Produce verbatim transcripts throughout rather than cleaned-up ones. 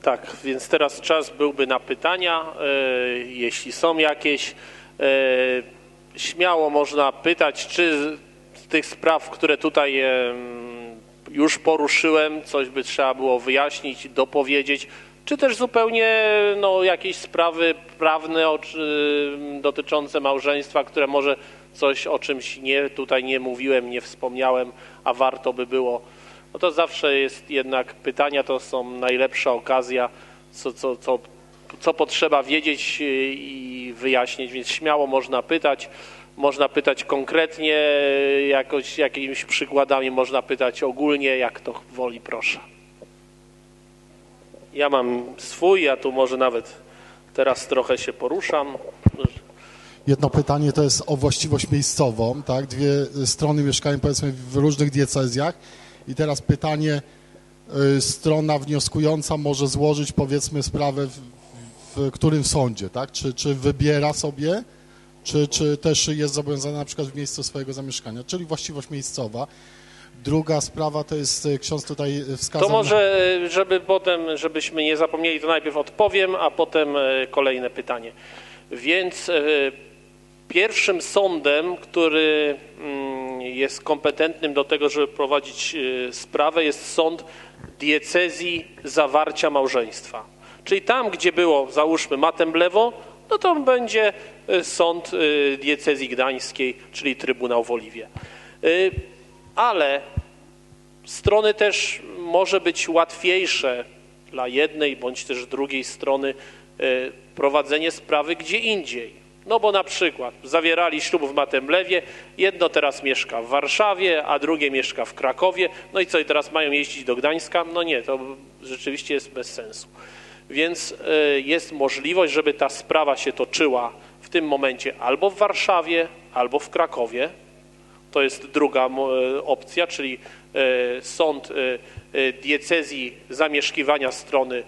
Tak, więc teraz czas byłby na pytania, jeśli są jakieś. Śmiało można pytać, czy z tych spraw, które tutaj już poruszyłem, coś by trzeba było wyjaśnić, dopowiedzieć, czy też zupełnie no, jakieś sprawy prawne dotyczące małżeństwa, które może coś o czymś nie, tutaj nie mówiłem, nie wspomniałem, a warto by było. No to zawsze jest jednak pytania, to są najlepsza okazja, co, co, co, co potrzeba wiedzieć i wyjaśnić, więc śmiało można pytać. Można pytać konkretnie, jakoś, jakimiś przykładami, można pytać ogólnie, jak to woli, proszę. Ja mam swój, ja tu może nawet teraz trochę się poruszam. Jedno pytanie to jest o właściwość miejscową, tak? Dwie strony mieszkają powiedzmy w różnych diecezjach i teraz pytanie, y, strona wnioskująca może złożyć powiedzmy sprawę w, w którym sądzie, tak? Czy, czy wybiera sobie, czy, czy też jest zobowiązana na przykład w miejscu swojego zamieszkania, czyli właściwość miejscowa. Druga sprawa to jest, ksiądz tutaj wskazał... To może, żeby potem, żebyśmy nie zapomnieli, to najpierw odpowiem, a potem kolejne pytanie. Więc pierwszym sądem, który jest kompetentnym do tego, żeby prowadzić sprawę, jest sąd diecezji zawarcia małżeństwa. Czyli tam, gdzie było, załóżmy, matem lewo, no to będzie sąd diecezji gdańskiej, czyli Trybunał w Oliwie. Ale strony też może być łatwiejsze dla jednej bądź też drugiej strony prowadzenie sprawy gdzie indziej. No bo na przykład zawierali ślub w Matemlewie, jedno teraz mieszka w Warszawie, a drugie mieszka w Krakowie, no i co, i teraz mają jeździć do Gdańska? No nie, to rzeczywiście jest bez sensu. Więc jest możliwość, żeby ta sprawa się toczyła w tym momencie albo w Warszawie, albo w Krakowie. To jest druga opcja, czyli sąd diecezji zamieszkiwania strony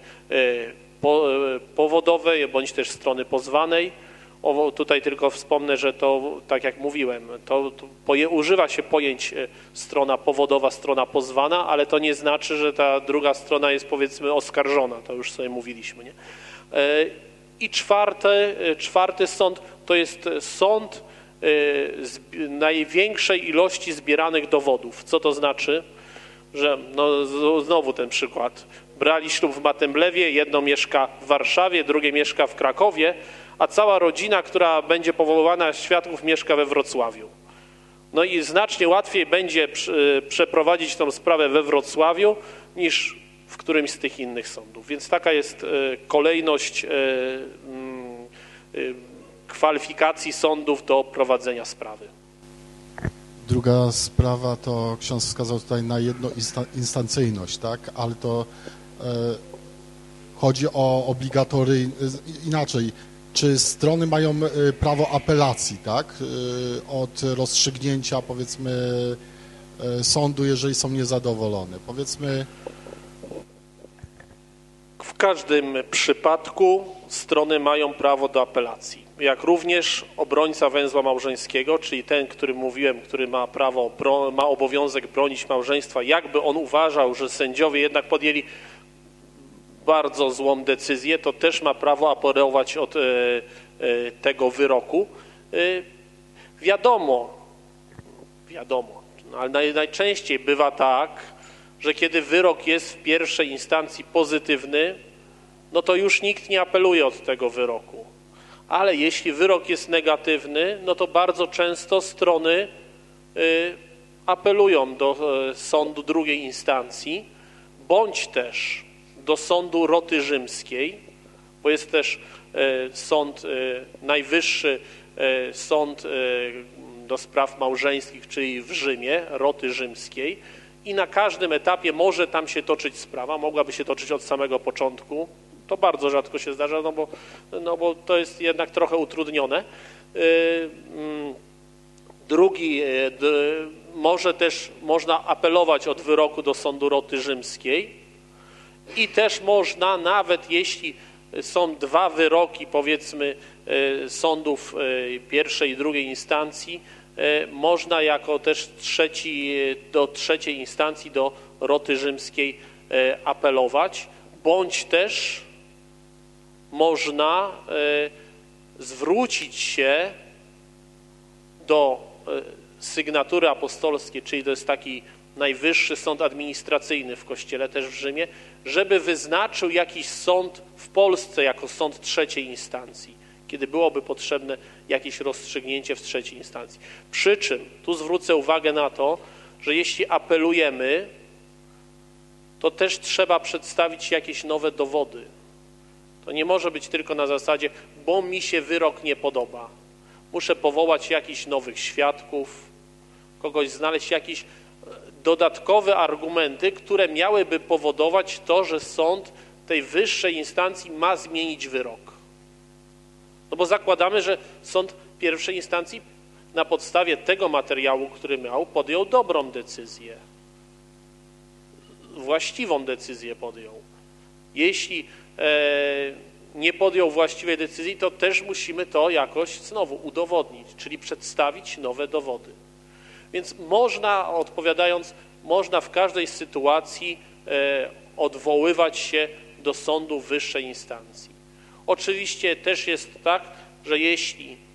powodowej bądź też strony pozwanej. O, tutaj tylko wspomnę, że to, tak jak mówiłem, to, to poje, używa się pojęć strona powodowa, strona pozwana, ale to nie znaczy, że ta druga strona jest powiedzmy oskarżona, to już sobie mówiliśmy, nie? I czwarty, czwarty sąd to jest sąd największej ilości zbieranych dowodów. Co to znaczy? Że no, znowu ten przykład. Brali ślub w Matemblewie, jedno mieszka w Warszawie, drugie mieszka w Krakowie, a cała rodzina, która będzie powoływana świadków, mieszka we Wrocławiu. No i znacznie łatwiej będzie przeprowadzić tą sprawę we Wrocławiu niż w którymś z tych innych sądów. Więc taka jest kolejność kwalifikacji sądów do prowadzenia sprawy. Druga sprawa to ksiądz wskazał tutaj na jednoinstancyjność, tak? Ale to e, chodzi o obligatoryjny, inaczej, czy strony mają prawo apelacji, tak? E, od rozstrzygnięcia, powiedzmy, e, sądu, jeżeli są niezadowolone. Powiedzmy... W każdym przypadku strony mają prawo do apelacji. Jak również obrońca węzła małżeńskiego, czyli ten, który mówiłem, który ma prawo, ma obowiązek bronić małżeństwa, jakby on uważał, że sędziowie jednak podjęli bardzo złą decyzję, to też ma prawo apelować od e, e, tego wyroku. E, wiadomo, wiadomo, ale naj, najczęściej bywa tak, że kiedy wyrok jest w pierwszej instancji pozytywny, no to już nikt nie apeluje od tego wyroku. Ale jeśli wyrok jest negatywny, no to bardzo często strony y, apelują do y, sądu drugiej instancji, bądź też do sądu roty rzymskiej, bo jest też y, sąd y, najwyższy, y, sąd y, do spraw małżeńskich, czyli w Rzymie, roty rzymskiej, i na każdym etapie może tam się toczyć sprawa, mogłaby się toczyć od samego początku. To bardzo rzadko się zdarza, no bo, no bo to jest jednak trochę utrudnione. Drugi, może też można apelować od wyroku do sądu roty rzymskiej i też można, nawet jeśli są dwa wyroki, powiedzmy, sądów pierwszej i drugiej instancji, można jako też trzeci, do trzeciej instancji, do roty rzymskiej apelować, bądź też można zwrócić się do sygnatury apostolskiej, czyli to jest taki najwyższy sąd administracyjny w Kościele, też w Rzymie, żeby wyznaczył jakiś sąd w Polsce jako sąd trzeciej instancji, kiedy byłoby potrzebne jakieś rozstrzygnięcie w trzeciej instancji. Przy czym tu zwrócę uwagę na to, że jeśli apelujemy, to też trzeba przedstawić jakieś nowe dowody. To nie może być tylko na zasadzie, bo mi się wyrok nie podoba. Muszę powołać jakichś nowych świadków, kogoś znaleźć, jakieś dodatkowe argumenty, które miałyby powodować to, że sąd tej wyższej instancji ma zmienić wyrok. No bo zakładamy, że sąd pierwszej instancji na podstawie tego materiału, który miał, podjął dobrą decyzję. Właściwą decyzję podjął. Jeśli e, nie podjął właściwej decyzji, to też musimy to jakoś znowu udowodnić, czyli przedstawić nowe dowody. Więc można, odpowiadając, można w każdej sytuacji e, odwoływać się do sądu wyższej instancji. Oczywiście też jest tak, że jeśli e,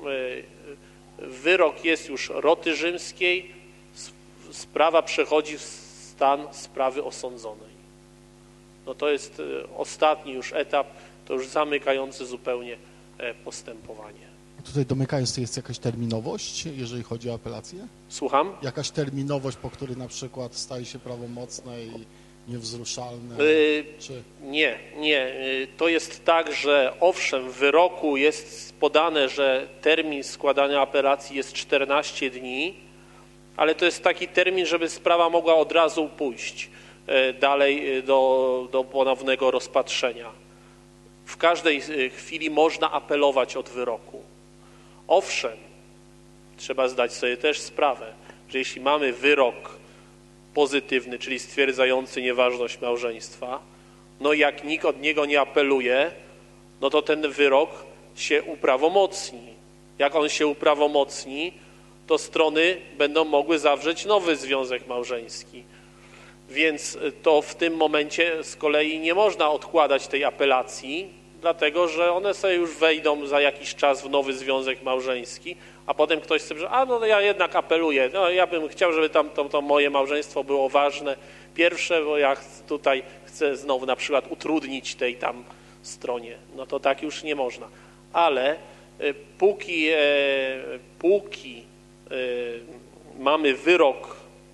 wyrok jest już roty rzymskiej, sprawa przechodzi w stan sprawy osądzonej. No to jest ostatni już etap, to już zamykający zupełnie postępowanie. Tutaj domykając, to jest jakaś terminowość, jeżeli chodzi o apelację? Słucham? Jakaś terminowość, po której na przykład staje się prawomocne i niewzruszalne? Yy, czy... Nie, nie. To jest tak, że owszem, w wyroku jest podane, że termin składania apelacji jest czternaście dni, ale to jest taki termin, żeby sprawa mogła od razu pójść dalej do, do ponownego rozpatrzenia. W każdej chwili można apelować od wyroku. Owszem, trzeba zdać sobie też sprawę, że jeśli mamy wyrok pozytywny, czyli stwierdzający nieważność małżeństwa, no jak nikt od niego nie apeluje, no to ten wyrok się uprawomocni. Jak on się uprawomocni, to strony będą mogły zawrzeć nowy związek małżeński. Więc to w tym momencie z kolei nie można odkładać tej apelacji, dlatego że one sobie już wejdą za jakiś czas w nowy związek małżeński, a potem ktoś sobie, a no ja jednak apeluję, no ja bym chciał, żeby tam to, to moje małżeństwo było ważne, pierwsze, bo ja tutaj chcę znowu na przykład utrudnić tej tam stronie. No to tak już nie można. Ale póki, póki mamy wyrok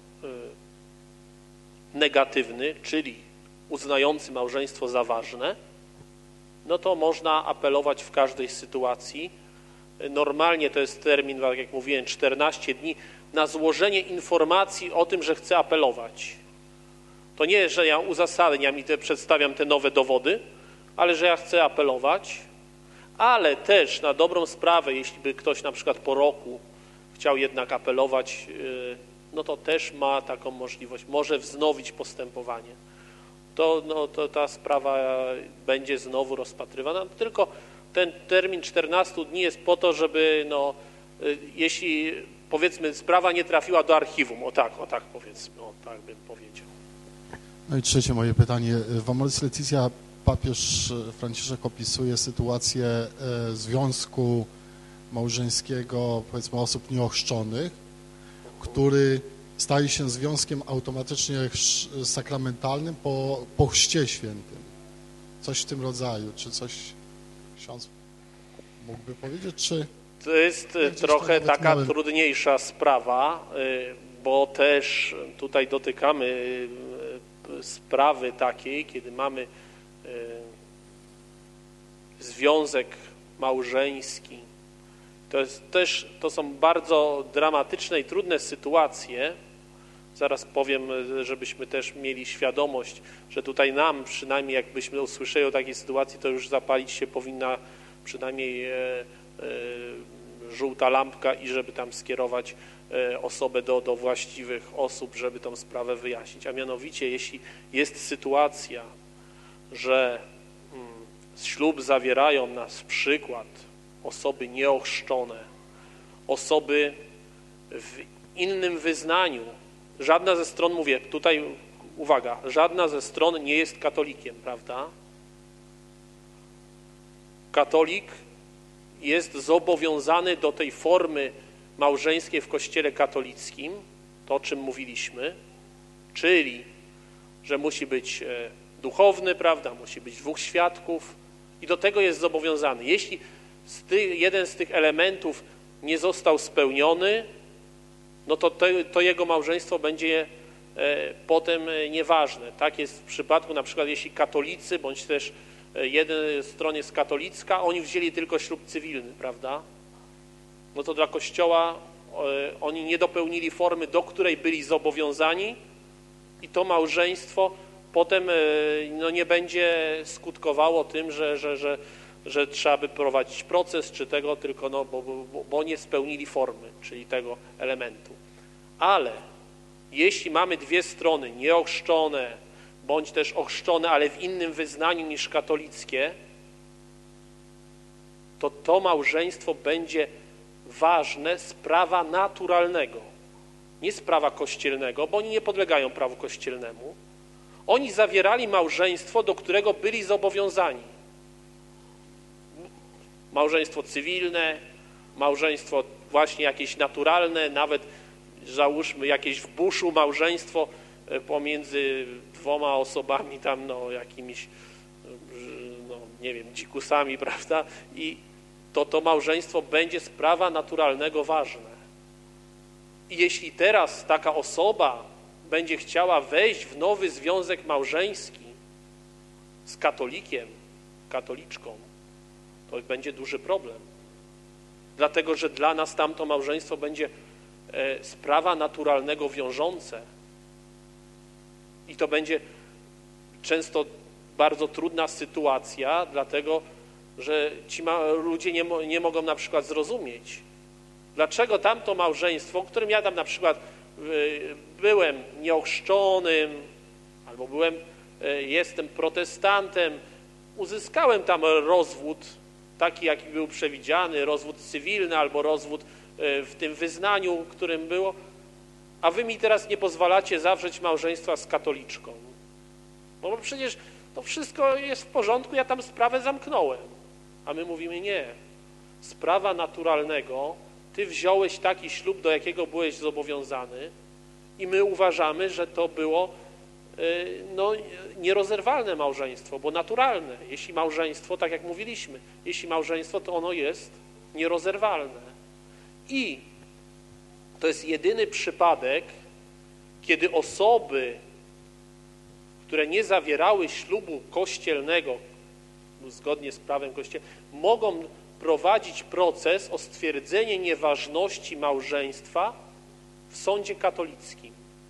negatywny, czyli uznający małżeństwo za ważne, no to można apelować w każdej sytuacji. Normalnie to jest termin, tak jak mówiłem, czternaście dni na złożenie informacji o tym, że chcę apelować. To nie, że ja uzasadniam i te, przedstawiam te nowe dowody, ale że ja chcę apelować, ale też na dobrą sprawę, jeśli by ktoś na przykład po roku chciał jednak apelować, no to też ma taką możliwość, może wznowić postępowanie. To, no, to ta sprawa będzie znowu rozpatrywana, tylko ten termin czternastu dni jest po to, żeby, no, jeśli powiedzmy sprawa nie trafiła do archiwum, o tak, o tak powiedzmy, o tak bym powiedział. No i trzecie moje pytanie. W Amoris Laetitia papież Franciszek opisuje sytuację związku małżeńskiego, powiedzmy, osób nieochrzczonych, który staje się związkiem automatycznie sakramentalnym po, po chrzcie świętym. Coś w tym rodzaju. Czy coś ksiądz mógłby powiedzieć, czy... To jest trochę taka miałem... trudniejsza sprawa, bo też tutaj dotykamy sprawy takiej, kiedy mamy związek małżeński. To jest też, to są bardzo dramatyczne i trudne sytuacje. Zaraz powiem, żebyśmy też mieli świadomość, że tutaj nam, przynajmniej jakbyśmy usłyszeli o takiej sytuacji, to już zapalić się powinna przynajmniej e, e, żółta lampka i żeby tam skierować e, osobę do, do właściwych osób, żeby tą sprawę wyjaśnić. A mianowicie, jeśli jest sytuacja, że mm, ślub zawierają na przykład osoby nieochrzczone, osoby w innym wyznaniu. Żadna ze stron, mówię, tutaj uwaga, żadna ze stron nie jest katolikiem, prawda? Katolik jest zobowiązany do tej formy małżeńskiej w Kościele katolickim, to o czym mówiliśmy, czyli, że musi być duchowny, prawda, musi być dwóch świadków i do tego jest zobowiązany. Jeśli z ty, jeden z tych elementów nie został spełniony, no to, to, to jego małżeństwo będzie e, potem nieważne. Tak jest w przypadku na przykład, jeśli katolicy, bądź też jedna strona jest katolicka, oni wzięli tylko ślub cywilny, prawda? No to dla Kościoła e, oni nie dopełnili formy, do której byli zobowiązani i to małżeństwo potem e, no, nie będzie skutkowało tym, że, że, że, że trzeba by prowadzić proces czy tego, tylko no, bo, bo, bo nie spełnili formy, czyli tego elementu. Ale jeśli mamy dwie strony nieochrzczone, bądź też ochrzczone, ale w innym wyznaniu niż katolickie, to to małżeństwo będzie ważne z prawa naturalnego, nie z prawa kościelnego, bo oni nie podlegają prawu kościelnemu. Oni zawierali małżeństwo, do którego byli zobowiązani. Małżeństwo cywilne, małżeństwo właśnie jakieś naturalne, nawet załóżmy jakieś w buszu małżeństwo pomiędzy dwoma osobami tam, no jakimiś, no nie wiem, dzikusami, prawda? I to to małżeństwo będzie z prawa naturalnego ważne. I jeśli teraz taka osoba będzie chciała wejść w nowy związek małżeński z katolikiem, katoliczką, to będzie duży problem. Dlatego, że dla nas tamto małżeństwo będzie z prawa naturalnego wiążące. I to będzie często bardzo trudna sytuacja, dlatego, że ci ludzie nie, nie mogą na przykład zrozumieć, dlaczego tamto małżeństwo, w którym ja tam na przykład byłem nieochrzczonym, albo byłem, jestem protestantem, uzyskałem tam rozwód, taki jaki był przewidziany, rozwód cywilny albo rozwód w tym wyznaniu, w którym było, a wy mi teraz nie pozwalacie zawrzeć małżeństwa z katoliczką. No bo przecież to wszystko jest w porządku, ja tam sprawę zamknąłem. A my mówimy nie. Z prawa naturalnego ty wziąłeś taki ślub, do jakiego byłeś zobowiązany i my uważamy, że to było no, nierozerwalne małżeństwo, bo naturalne. Jeśli małżeństwo, tak jak mówiliśmy, jeśli małżeństwo, to ono jest nierozerwalne. I to jest jedyny przypadek, kiedy osoby, które nie zawierały ślubu kościelnego, zgodnie z prawem kościelnym, mogą prowadzić proces o stwierdzenie nieważności małżeństwa w sądzie katolickim.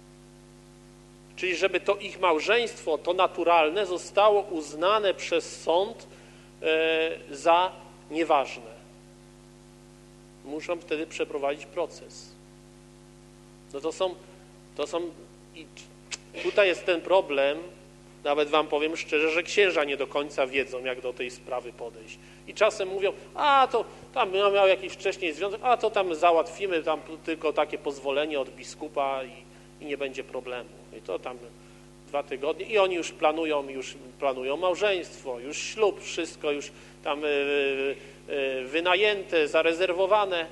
Czyli żeby to ich małżeństwo, to naturalne, zostało uznane przez sąd e, za nieważne. Muszą wtedy przeprowadzić proces. No to są, to są, i tutaj jest ten problem, nawet wam powiem szczerze, że księża nie do końca wiedzą, jak do tej sprawy podejść. I czasem mówią, a to tam miał jakiś wcześniej związek, a to tam załatwimy, tam tylko takie pozwolenie od biskupa i, i nie będzie problemu. I to tam dwa tygodnie i oni już planują, już planują małżeństwo, już ślub, wszystko już tam yy, yy, wynajęte, zarezerwowane.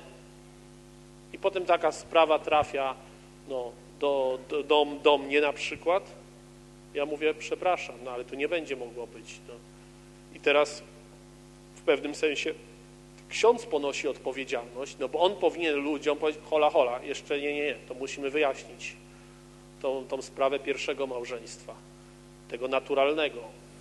I potem taka sprawa trafia no, do, do, do, do mnie na przykład. Ja mówię, przepraszam, no ale tu nie będzie mogło być. No. I teraz w pewnym sensie ksiądz ponosi odpowiedzialność, no bo on powinien ludziom powiedzieć, hola, hola, jeszcze nie, nie, nie, to musimy wyjaśnić tą, tą sprawę pierwszego małżeństwa, tego naturalnego.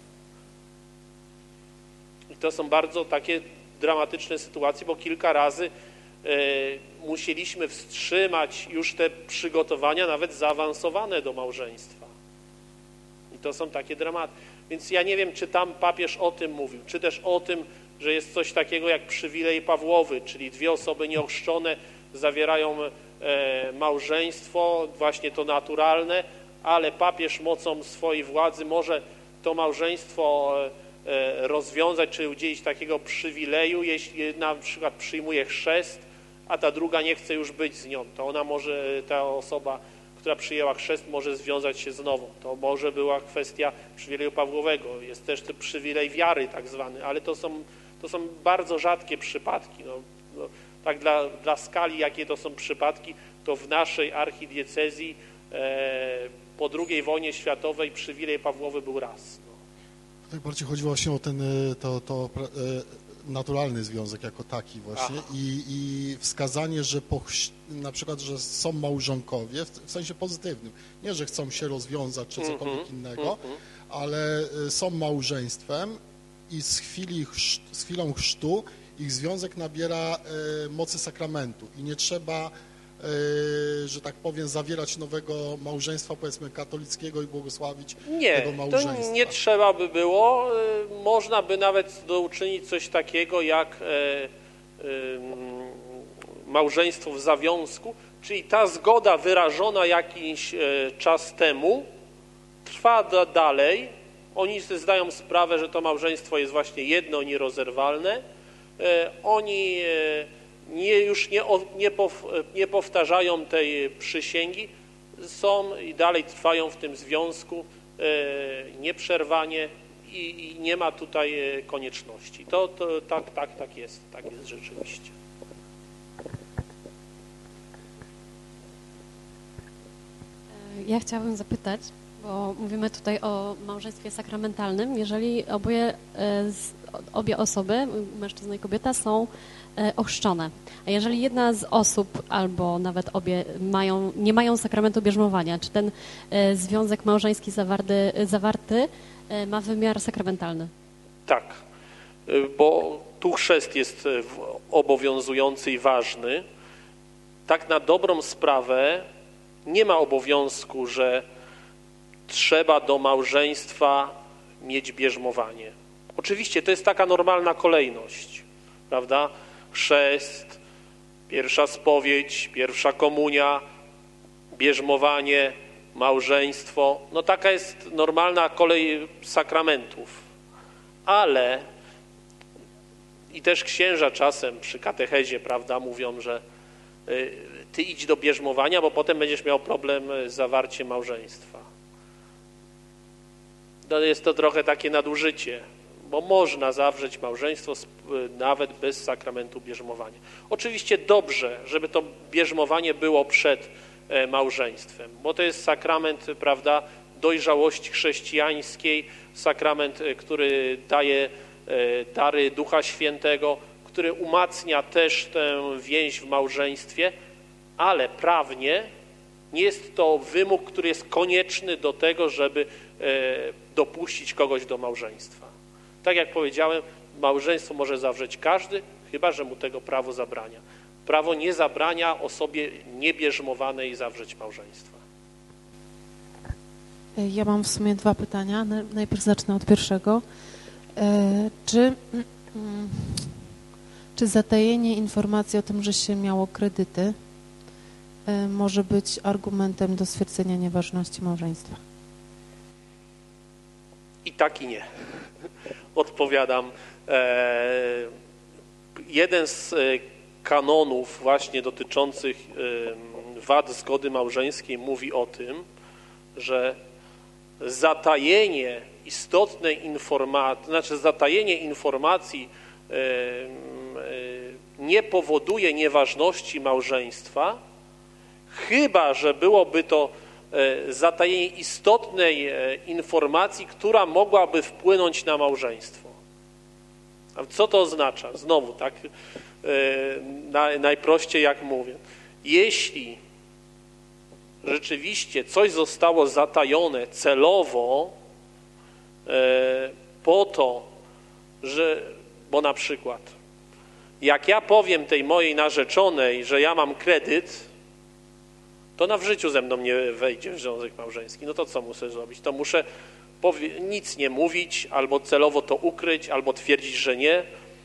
I to są bardzo takie dramatyczne sytuacje, bo kilka razy e, musieliśmy wstrzymać już te przygotowania, nawet zaawansowane do małżeństwa. I to są takie dramaty. Więc ja nie wiem, czy tam papież o tym mówił, czy też o tym, że jest coś takiego jak przywilej Pawłowy, czyli dwie osoby nieochrzczone zawierają e, małżeństwo, właśnie to naturalne, ale papież mocą swojej władzy może to małżeństwo e, rozwiązać, czy udzielić takiego przywileju, jeśli na przykład przyjmuje chrzest, a ta druga nie chce już być z nią, to ona może, ta osoba, która przyjęła chrzest, może związać się z nową. To może była kwestia przywileju Pawłowego, jest też ten przywilej wiary tak zwany, ale to są, to są bardzo rzadkie przypadki. No, no, tak dla, dla skali, jakie to są przypadki, to w naszej archidiecezji e, po drugiej wojnie światowej przywilej Pawłowy był raz. No. Tutaj bardziej chodziło właśnie o ten to, to, e, naturalny związek jako taki właśnie i, i wskazanie, że po, na przykład, że są małżonkowie w, w sensie pozytywnym, nie, że chcą się rozwiązać czy cokolwiek mm-hmm, innego, mm-hmm. ale są małżeństwem i z, chwili, z chwilą chrztu ich związek nabiera e, mocy sakramentu i nie trzeba, e, że tak powiem, zawierać nowego małżeństwa, powiedzmy, katolickiego i błogosławić nie, tego małżeństwa. Nie, to nie trzeba by było. Można by nawet uczynić coś takiego jak e, e, małżeństwo w zawiązku, czyli ta zgoda wyrażona jakiś e, czas temu trwa da, dalej. Oni sobie zdają sprawę, że to małżeństwo jest właśnie jedno, nierozerwalne. E, oni e, nie, już nie, nie, pow, nie powtarzają tej przysięgi, są i dalej trwają w tym związku e, nieprzerwanie i, i nie ma tutaj konieczności. To, to tak, tak, tak jest, tak jest rzeczywiście. Ja chciałabym zapytać, bo mówimy tutaj o małżeństwie sakramentalnym, jeżeli oboje, obie osoby, mężczyzna i kobieta, są ochrzczone. A jeżeli jedna z osób albo nawet obie mają, nie mają sakramentu bierzmowania, czy ten związek małżeński zawarty, zawarty ma wymiar sakramentalny? Tak, bo tu chrzest jest obowiązujący i ważny. Tak na dobrą sprawę nie ma obowiązku, że trzeba do małżeństwa mieć bierzmowanie. Oczywiście to jest taka normalna kolejność, prawda? Chrzest, pierwsza spowiedź, pierwsza komunia, bierzmowanie, małżeństwo. No taka jest normalna kolej sakramentów. Ale i też księża czasem przy katechezie, prawda, mówią, że y, ty idź do bierzmowania, bo potem będziesz miał problem z zawarciem małżeństwa. No jest to trochę takie nadużycie, bo można zawrzeć małżeństwo nawet bez sakramentu bierzmowania. Oczywiście dobrze, żeby to bierzmowanie było przed małżeństwem, bo to jest sakrament, prawda, dojrzałości chrześcijańskiej, sakrament, który daje dary Ducha Świętego, który umacnia też tę więź w małżeństwie, ale prawnie nie jest to wymóg, który jest konieczny do tego, żeby dopuścić kogoś do małżeństwa. Tak jak powiedziałem, małżeństwo może zawrzeć każdy, chyba że mu tego prawo zabrania. Prawo nie zabrania osobie niebierzmowanej zawrzeć małżeństwa. Ja mam w sumie dwa pytania. Najpierw zacznę od pierwszego. Czy, czy zatajenie informacji o tym, że się miało kredyty, może być argumentem do stwierdzenia nieważności małżeństwa? I tak i nie. Odpowiadam. Jeden z kanonów właśnie dotyczących wad zgody małżeńskiej mówi o tym, że zatajenie istotnej informacji, znaczy zatajenie informacji nie powoduje nieważności małżeństwa, chyba że byłoby to zatajenie istotnej informacji, która mogłaby wpłynąć na małżeństwo. A co to oznacza? Znowu, tak najprościej jak mówię. Jeśli rzeczywiście coś zostało zatajone celowo po to, że, bo na przykład jak ja powiem tej mojej narzeczonej, że ja mam kredyt, to ona w życiu ze mną nie wejdzie w związek małżeński. No to co muszę zrobić? To muszę powie- nic nie mówić, albo celowo to ukryć, albo twierdzić, że nie.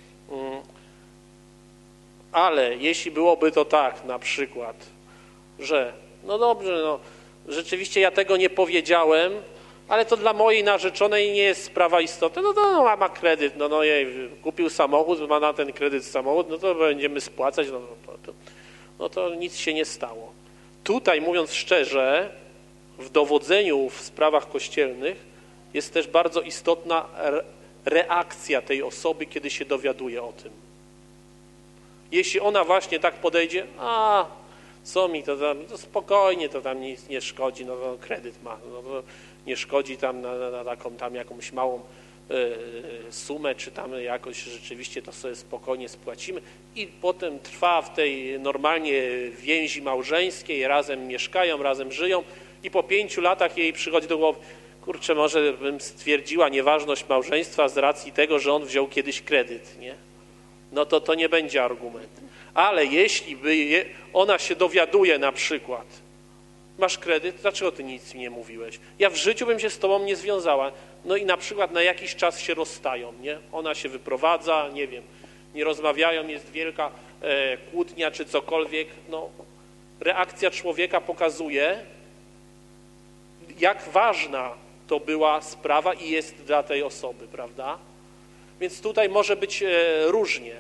Ale jeśli byłoby to tak na przykład, że no dobrze, no rzeczywiście ja tego nie powiedziałem, ale to dla mojej narzeczonej nie jest sprawa istotna, no to no, ma kredyt, no, no jej kupił samochód, ma na ten kredyt samochód, no to będziemy spłacać, no to, to, no to nic się nie stało. tutaj, mówiąc szczerze, w dowodzeniu w sprawach kościelnych jest też bardzo istotna reakcja tej osoby, kiedy się dowiaduje o tym. Jeśli ona właśnie tak podejdzie, a co mi to tam, to spokojnie, to tam nic nie szkodzi, no to kredyt ma, no to nie szkodzi tam na, na, na taką tam jakąś małą y, sumę, czy tam jakoś rzeczywiście to sobie spokojnie spłacimy i potem trwa w tej normalnie więzi małżeńskiej, razem mieszkają, razem żyją i po pięciu latach jej przychodzi do głowy, kurczę, może bym stwierdziła nieważność małżeństwa z racji tego, że on wziął kiedyś kredyt, nie? No to to nie będzie argument. Ale jeśli by je, ona się dowiaduje na przykład, masz kredyt, dlaczego ty nic mi nie mówiłeś? Ja w życiu bym się z tobą nie związała. No i na przykład na jakiś czas się rozstają, nie? Ona się wyprowadza, nie wiem, nie rozmawiają, jest wielka e, kłótnia czy cokolwiek. No, reakcja człowieka pokazuje, jak ważna to była sprawa i jest dla tej osoby, prawda? Więc tutaj może być e, różnie.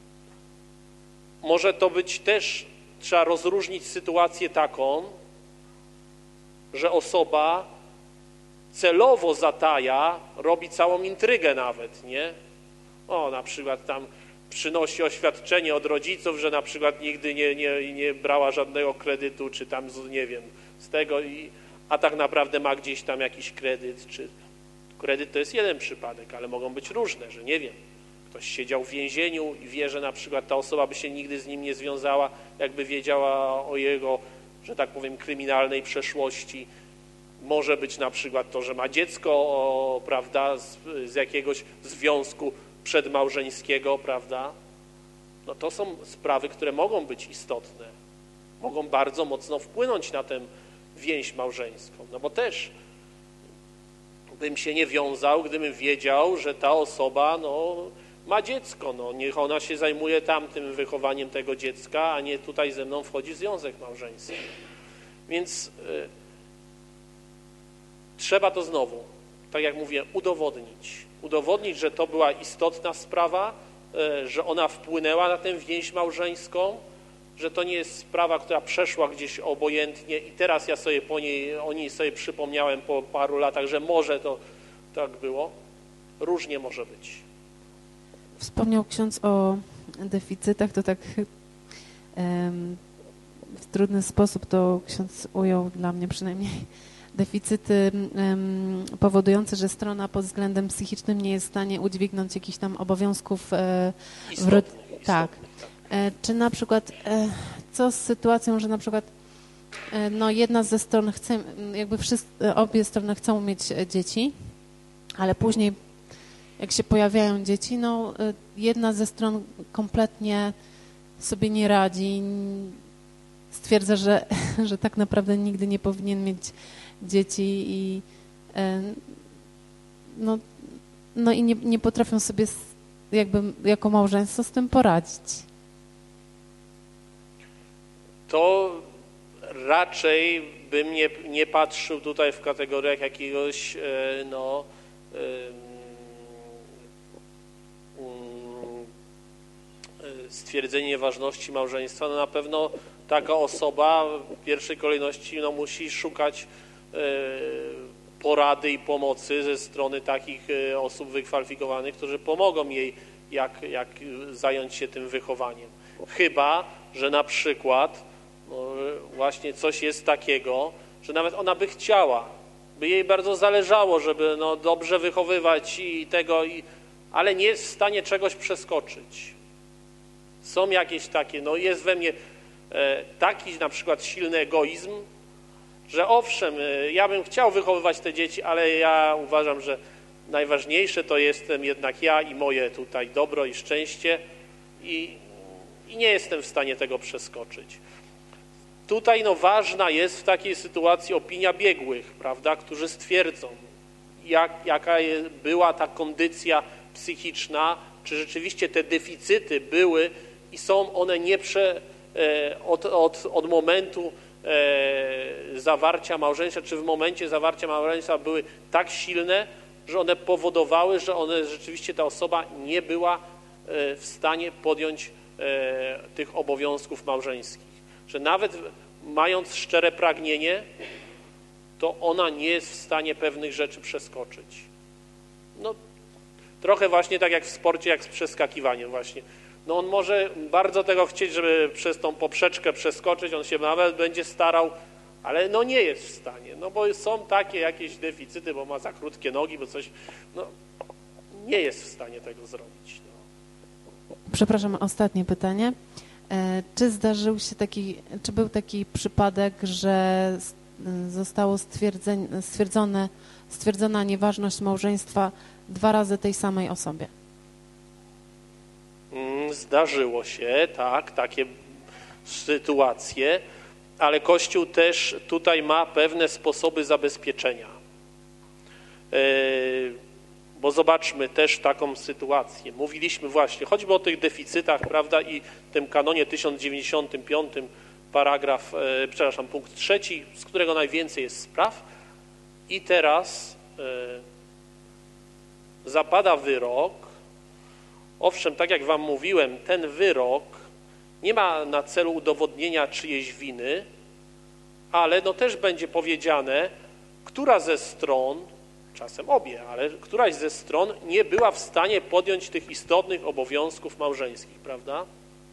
Może to być też, trzeba rozróżnić sytuację taką, że osoba celowo zataja, robi całą intrygę nawet, nie? O, na przykład tam przynosi oświadczenie od rodziców, że na przykład nigdy nie, nie, nie brała żadnego kredytu, czy tam, z, nie wiem, z tego, i, a tak naprawdę ma gdzieś tam jakiś kredyt, czy kredyt to jest jeden przypadek, ale mogą być różne, że nie wiem, ktoś siedział w więzieniu i wie, że na przykład ta osoba by się nigdy z nim nie związała, jakby wiedziała o jego, że tak powiem, kryminalnej przeszłości. Może być na przykład to, że ma dziecko, o, prawda, z, z jakiegoś związku przedmałżeńskiego, prawda. No to są sprawy, które mogą być istotne, mogą bardzo mocno wpłynąć na tę więź małżeńską, no bo też bym się nie wiązał, gdybym wiedział, że ta osoba, no, ma dziecko, no, niech ona się zajmuje tamtym wychowaniem tego dziecka, a nie tutaj ze mną wchodzi w związek małżeński. Więc y, trzeba to znowu, tak jak mówię, udowodnić. Udowodnić, że to była istotna sprawa, y, że ona wpłynęła na tę więź małżeńską, że to nie jest sprawa, która przeszła gdzieś obojętnie i teraz ja sobie po niej, o niej sobie przypomniałem po paru latach, że może to tak było. Różnie może być. Wspomniał ksiądz o deficytach, to tak um, w trudny sposób to ksiądz ujął dla mnie przynajmniej. Deficyty um, powodujące, że strona pod względem psychicznym nie jest w stanie udźwignąć jakichś tam obowiązków. E, istotnych, w, istotnych, tak. tak. E, czy na przykład, e, co z sytuacją, że na przykład e, no jedna ze stron chce, jakby wszyscy, obie strony chcą mieć dzieci, ale później jak się pojawiają dzieci, no jedna ze stron kompletnie sobie nie radzi, stwierdza, że, że tak naprawdę nigdy nie powinien mieć dzieci i no, no i nie, nie potrafią sobie jakby jako małżeństwo z tym poradzić. To raczej bym nie, nie patrzył tutaj w kategoriach jakiegoś no stwierdzenie ważności małżeństwa. No na pewno taka osoba w pierwszej kolejności no, musi szukać e, porady i pomocy ze strony takich e, osób wykwalifikowanych, którzy pomogą jej, jak, jak zająć się tym wychowaniem. Chyba że na przykład no, właśnie coś jest takiego, że nawet ona by chciała, by jej bardzo zależało, żeby no, dobrze wychowywać i tego, i, ale nie jest w stanie czegoś przeskoczyć. Są jakieś takie, no jest we mnie e, taki na przykład silny egoizm, że owszem, e, ja bym chciał wychowywać te dzieci, ale ja uważam, że najważniejsze to jestem jednak ja i moje tutaj dobro i szczęście i, i nie jestem w stanie tego przeskoczyć. Tutaj no ważna jest w takiej sytuacji opinia biegłych, prawda, którzy stwierdzą, jak, jaka je, była ta kondycja psychiczna, czy rzeczywiście te deficyty były i są one nie prze, e, od, od, od momentu e, zawarcia małżeństwa, czy w momencie zawarcia małżeństwa były tak silne, że one powodowały, że one rzeczywiście ta osoba nie była e, w stanie podjąć e, tych obowiązków małżeńskich. Że nawet mając szczere pragnienie, to ona nie jest w stanie pewnych rzeczy przeskoczyć. No, trochę właśnie tak jak w sporcie, jak z przeskakiwaniem właśnie. No on może bardzo tego chcieć, żeby przez tą poprzeczkę przeskoczyć, on się nawet będzie starał, ale no nie jest w stanie, no bo są takie jakieś deficyty, bo ma za krótkie nogi, bo coś, no nie jest w stanie tego zrobić. No. Przepraszam, ostatnie pytanie. E, czy zdarzył się taki, czy był taki przypadek, że zostało stwierdzone, stwierdzona nieważność małżeństwa dwa razy tej samej osobie? Zdarzyło się, tak, takie sytuacje, ale Kościół też tutaj ma pewne sposoby zabezpieczenia. Bo zobaczmy też taką sytuację. Mówiliśmy właśnie, choćby o tych deficytach, prawda, i tym kanonie tysiąc dziewięćdziesiątym piątym, paragraf, przepraszam, punkt trzeci, z którego najwięcej jest spraw. I teraz zapada wyrok. Owszem, tak jak wam mówiłem, ten wyrok nie ma na celu udowodnienia czyjejś winy, ale no też będzie powiedziane, która ze stron, czasem obie, ale któraś ze stron nie była w stanie podjąć tych istotnych obowiązków małżeńskich, prawda?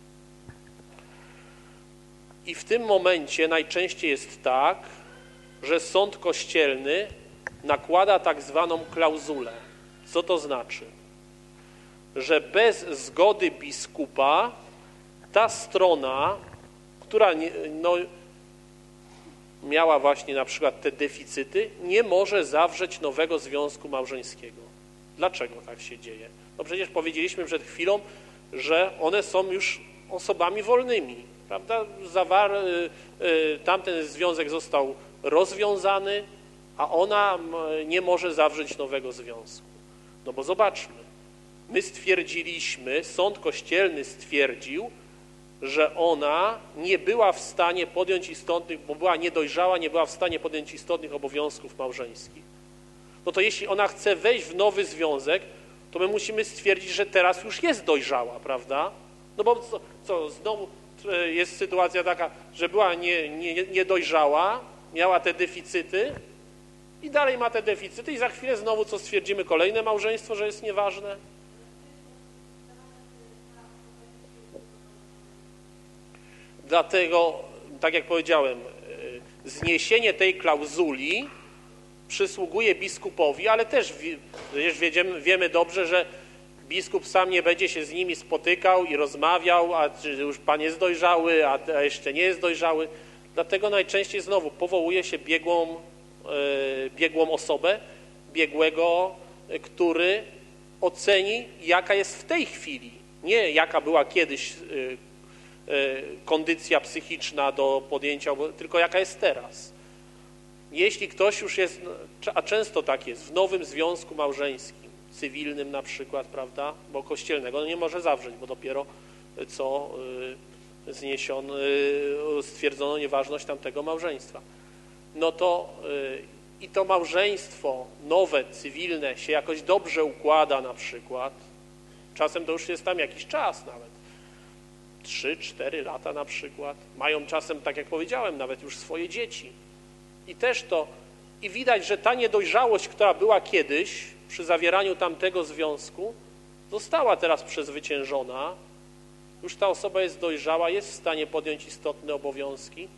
I w tym momencie najczęściej jest tak, że sąd kościelny nakłada tak zwaną klauzulę. Co to znaczy? Że bez zgody biskupa ta strona, która nie, no, miała właśnie na przykład te deficyty, nie może zawrzeć nowego związku małżeńskiego. Dlaczego tak się dzieje? No przecież powiedzieliśmy przed chwilą, że one są już osobami wolnymi, prawda? Zawar, y, y, tamten związek został rozwiązany, a ona nie może zawrzeć nowego związku. No bo zobaczmy, my stwierdziliśmy, sąd kościelny stwierdził, że ona nie była w stanie podjąć istotnych, bo była niedojrzała, nie była w stanie podjąć istotnych obowiązków małżeńskich. No to jeśli ona chce wejść w nowy związek, to my musimy stwierdzić, że teraz już jest dojrzała, prawda? No bo co, co znowu jest sytuacja taka, że była nie, nie, niedojrzała, miała te deficyty i dalej ma te deficyty i za chwilę znowu co stwierdzimy, kolejne małżeństwo, że jest nieważne? Dlatego, tak jak powiedziałem, zniesienie tej klauzuli przysługuje biskupowi, ale też wiemy, wiemy dobrze, że biskup sam nie będzie się z nimi spotykał i rozmawiał, a czy już pan jest dojrzały, a jeszcze nie jest dojrzały. Dlatego najczęściej znowu powołuje się biegłą, biegłą osobę, biegłego, który oceni, jaka jest w tej chwili, nie jaka była kiedyś kondycja psychiczna do podjęcia, tylko jaka jest teraz. Jeśli ktoś już jest, a często tak jest, w nowym związku małżeńskim, cywilnym na przykład, prawda, bo kościelnego no nie może zawrzeć, bo dopiero co y, zniesiono, y, stwierdzono nieważność tamtego małżeństwa. No to y, i to małżeństwo nowe, cywilne się jakoś dobrze układa na przykład, czasem to już jest tam jakiś czas nawet, trzy, cztery lata na przykład, mają czasem, tak jak powiedziałem, nawet już swoje dzieci. I też to, i widać, że ta niedojrzałość, która była kiedyś przy zawieraniu tamtego związku, została teraz przezwyciężona. Już ta osoba jest dojrzała, jest w stanie podjąć istotne obowiązki.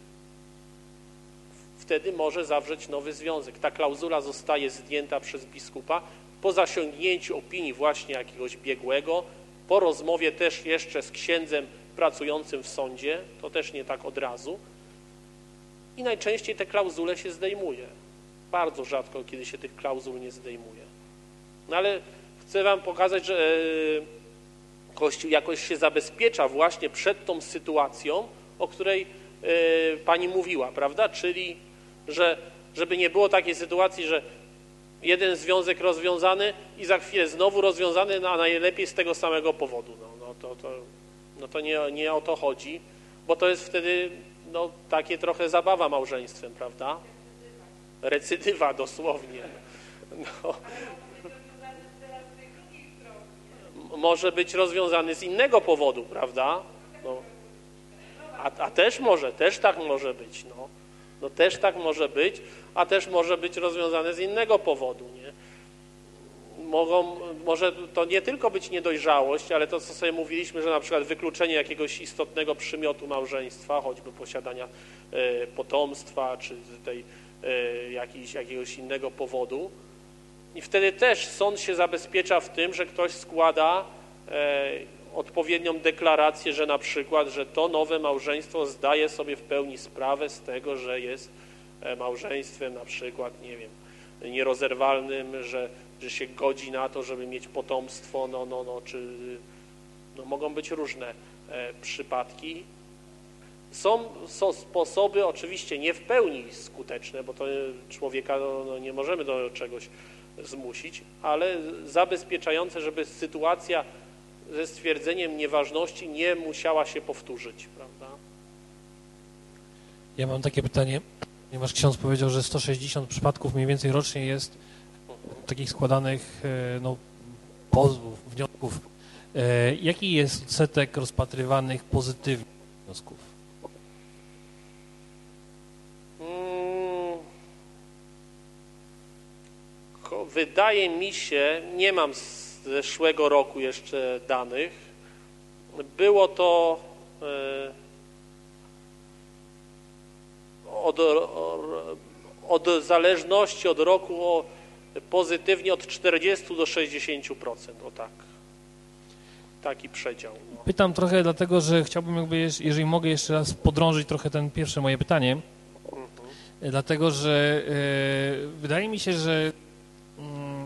Wtedy może zawrzeć nowy związek. Ta klauzula zostaje zdjęta przez biskupa po zasięgnięciu opinii właśnie jakiegoś biegłego, po rozmowie też jeszcze z księdzem pracującym w sądzie, to też nie tak od razu. I najczęściej te klauzule się zdejmuje. Bardzo rzadko, kiedy się tych klauzul nie zdejmuje. No ale chcę wam pokazać, że Kościół jakoś się zabezpiecza właśnie przed tą sytuacją, o której pani mówiła, prawda? Czyli, że żeby nie było takiej sytuacji, że jeden związek rozwiązany i za chwilę znowu rozwiązany, no, a najlepiej z tego samego powodu. No, no to, to, no to nie, nie o to chodzi, bo to jest wtedy no, takie trochę zabawa małżeństwem, prawda? Recydywa dosłownie. No. Może być rozwiązany z innego powodu, prawda? No. a, a też może, też tak może być, no. No też tak może być, a też może być rozwiązane z innego powodu, nie? Mogą, może to nie tylko być niedojrzałość, ale to, co sobie mówiliśmy, że na przykład wykluczenie jakiegoś istotnego przymiotu małżeństwa, choćby posiadania e, potomstwa, czy tej, e, jakiś, jakiegoś innego powodu. I wtedy też sąd się zabezpiecza w tym, że ktoś składa e, odpowiednią deklarację, że na przykład, że to nowe małżeństwo zdaje sobie w pełni sprawę z tego, że jest małżeństwem na przykład, nie wiem, nierozerwalnym, że, że się godzi na to, żeby mieć potomstwo, no, no, no, czy no, mogą być różne e, przypadki. Są, są sposoby oczywiście nie w pełni skuteczne, bo to człowieka no, no, nie możemy do czegoś zmusić, ale zabezpieczające, żeby sytuacja ze stwierdzeniem nieważności nie musiała się powtórzyć, prawda? Ja mam takie pytanie, ponieważ ksiądz powiedział, że sto sześćdziesiąt przypadków mniej więcej rocznie jest takich składanych no, pozwów, wniosków. Jaki jest odsetek rozpatrywanych pozytywnych wniosków? Hmm. Wydaje mi się, nie mam z zeszłego roku jeszcze danych, było to od, od zależności od roku o, pozytywnie od czterdziestu do sześćdziesięciu procent, o tak, taki przedział. No. Pytam trochę dlatego, że chciałbym jakby, jeżeli mogę jeszcze raz podrążyć trochę ten pierwsze moje pytanie, mhm. dlatego, że e, wydaje mi się, że mm,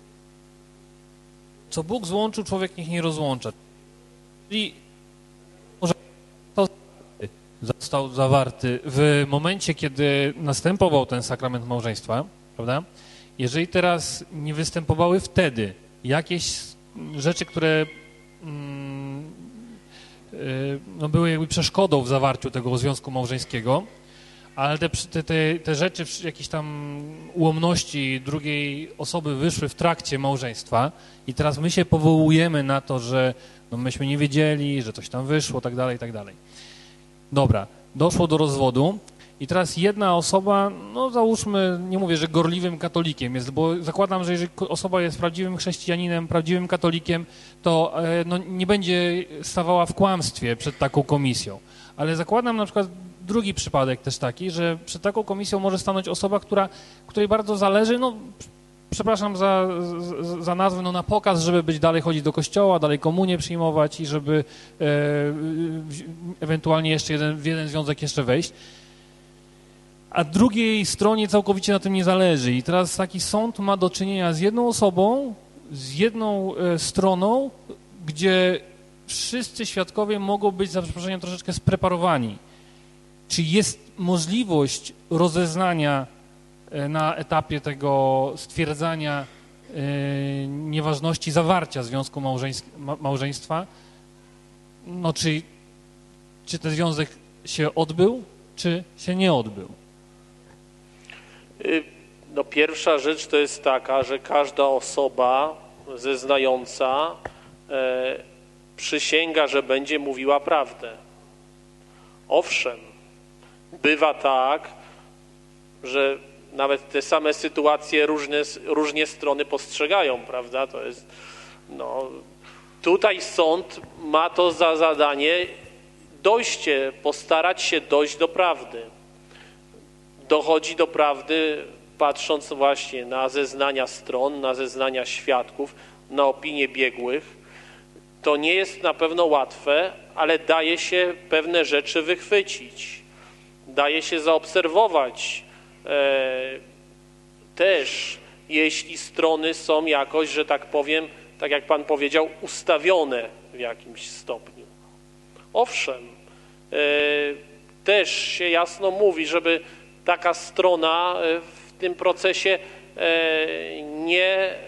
co Bóg złączył, człowiek niech nie rozłącza. Czyli może został zawarty w momencie, kiedy następował ten sakrament małżeństwa, prawda? Jeżeli teraz nie występowały wtedy jakieś rzeczy, które mm, no, były jakby przeszkodą w zawarciu tego związku małżeńskiego, ale te, te, te, te rzeczy, jakieś tam ułomności drugiej osoby wyszły w trakcie małżeństwa i teraz my się powołujemy na to, że no myśmy nie wiedzieli, że coś tam wyszło, tak dalej, tak dalej. Dobra, doszło do rozwodu i teraz jedna osoba, no załóżmy, nie mówię, że gorliwym katolikiem jest, bo zakładam, że jeżeli osoba jest prawdziwym chrześcijaninem, prawdziwym katolikiem, to no, nie będzie stawała w kłamstwie przed taką komisją. Ale zakładam na przykład drugi przypadek też taki, że przed taką komisją może stanąć osoba, która, której bardzo zależy, no przepraszam za, za, za nazwę, no na pokaz, żeby być dalej chodzić do kościoła, dalej komunię przyjmować i żeby e, ewentualnie jeszcze jeden, w jeden związek jeszcze wejść. A drugiej stronie całkowicie na tym nie zależy. I teraz taki sąd ma do czynienia z jedną osobą, z jedną e, stroną, gdzie wszyscy świadkowie mogą być, za przeproszeniem, troszeczkę spreparowani. Czy jest możliwość rozeznania na etapie tego stwierdzania y, nieważności zawarcia związku małżeństwa, no czy, czy ten związek się odbył, czy się nie odbył? No pierwsza rzecz to jest taka, że każda osoba zeznająca e, przysięga, że będzie mówiła prawdę. Owszem, bywa tak, że nawet te same sytuacje różne, różnie strony postrzegają, prawda? To jest, no, tutaj sąd ma to za zadanie dojście, postarać się dojść do prawdy. Dochodzi do prawdy, patrząc właśnie na zeznania stron, na zeznania świadków, na opinie biegłych. To nie jest na pewno łatwe, ale daje się pewne rzeczy wychwycić. Daje się zaobserwować e, też, jeśli strony są jakoś, że tak powiem, tak jak Pan powiedział, ustawione w jakimś stopniu. Owszem, e, też się jasno mówi, żeby taka strona w tym procesie e, nie, e,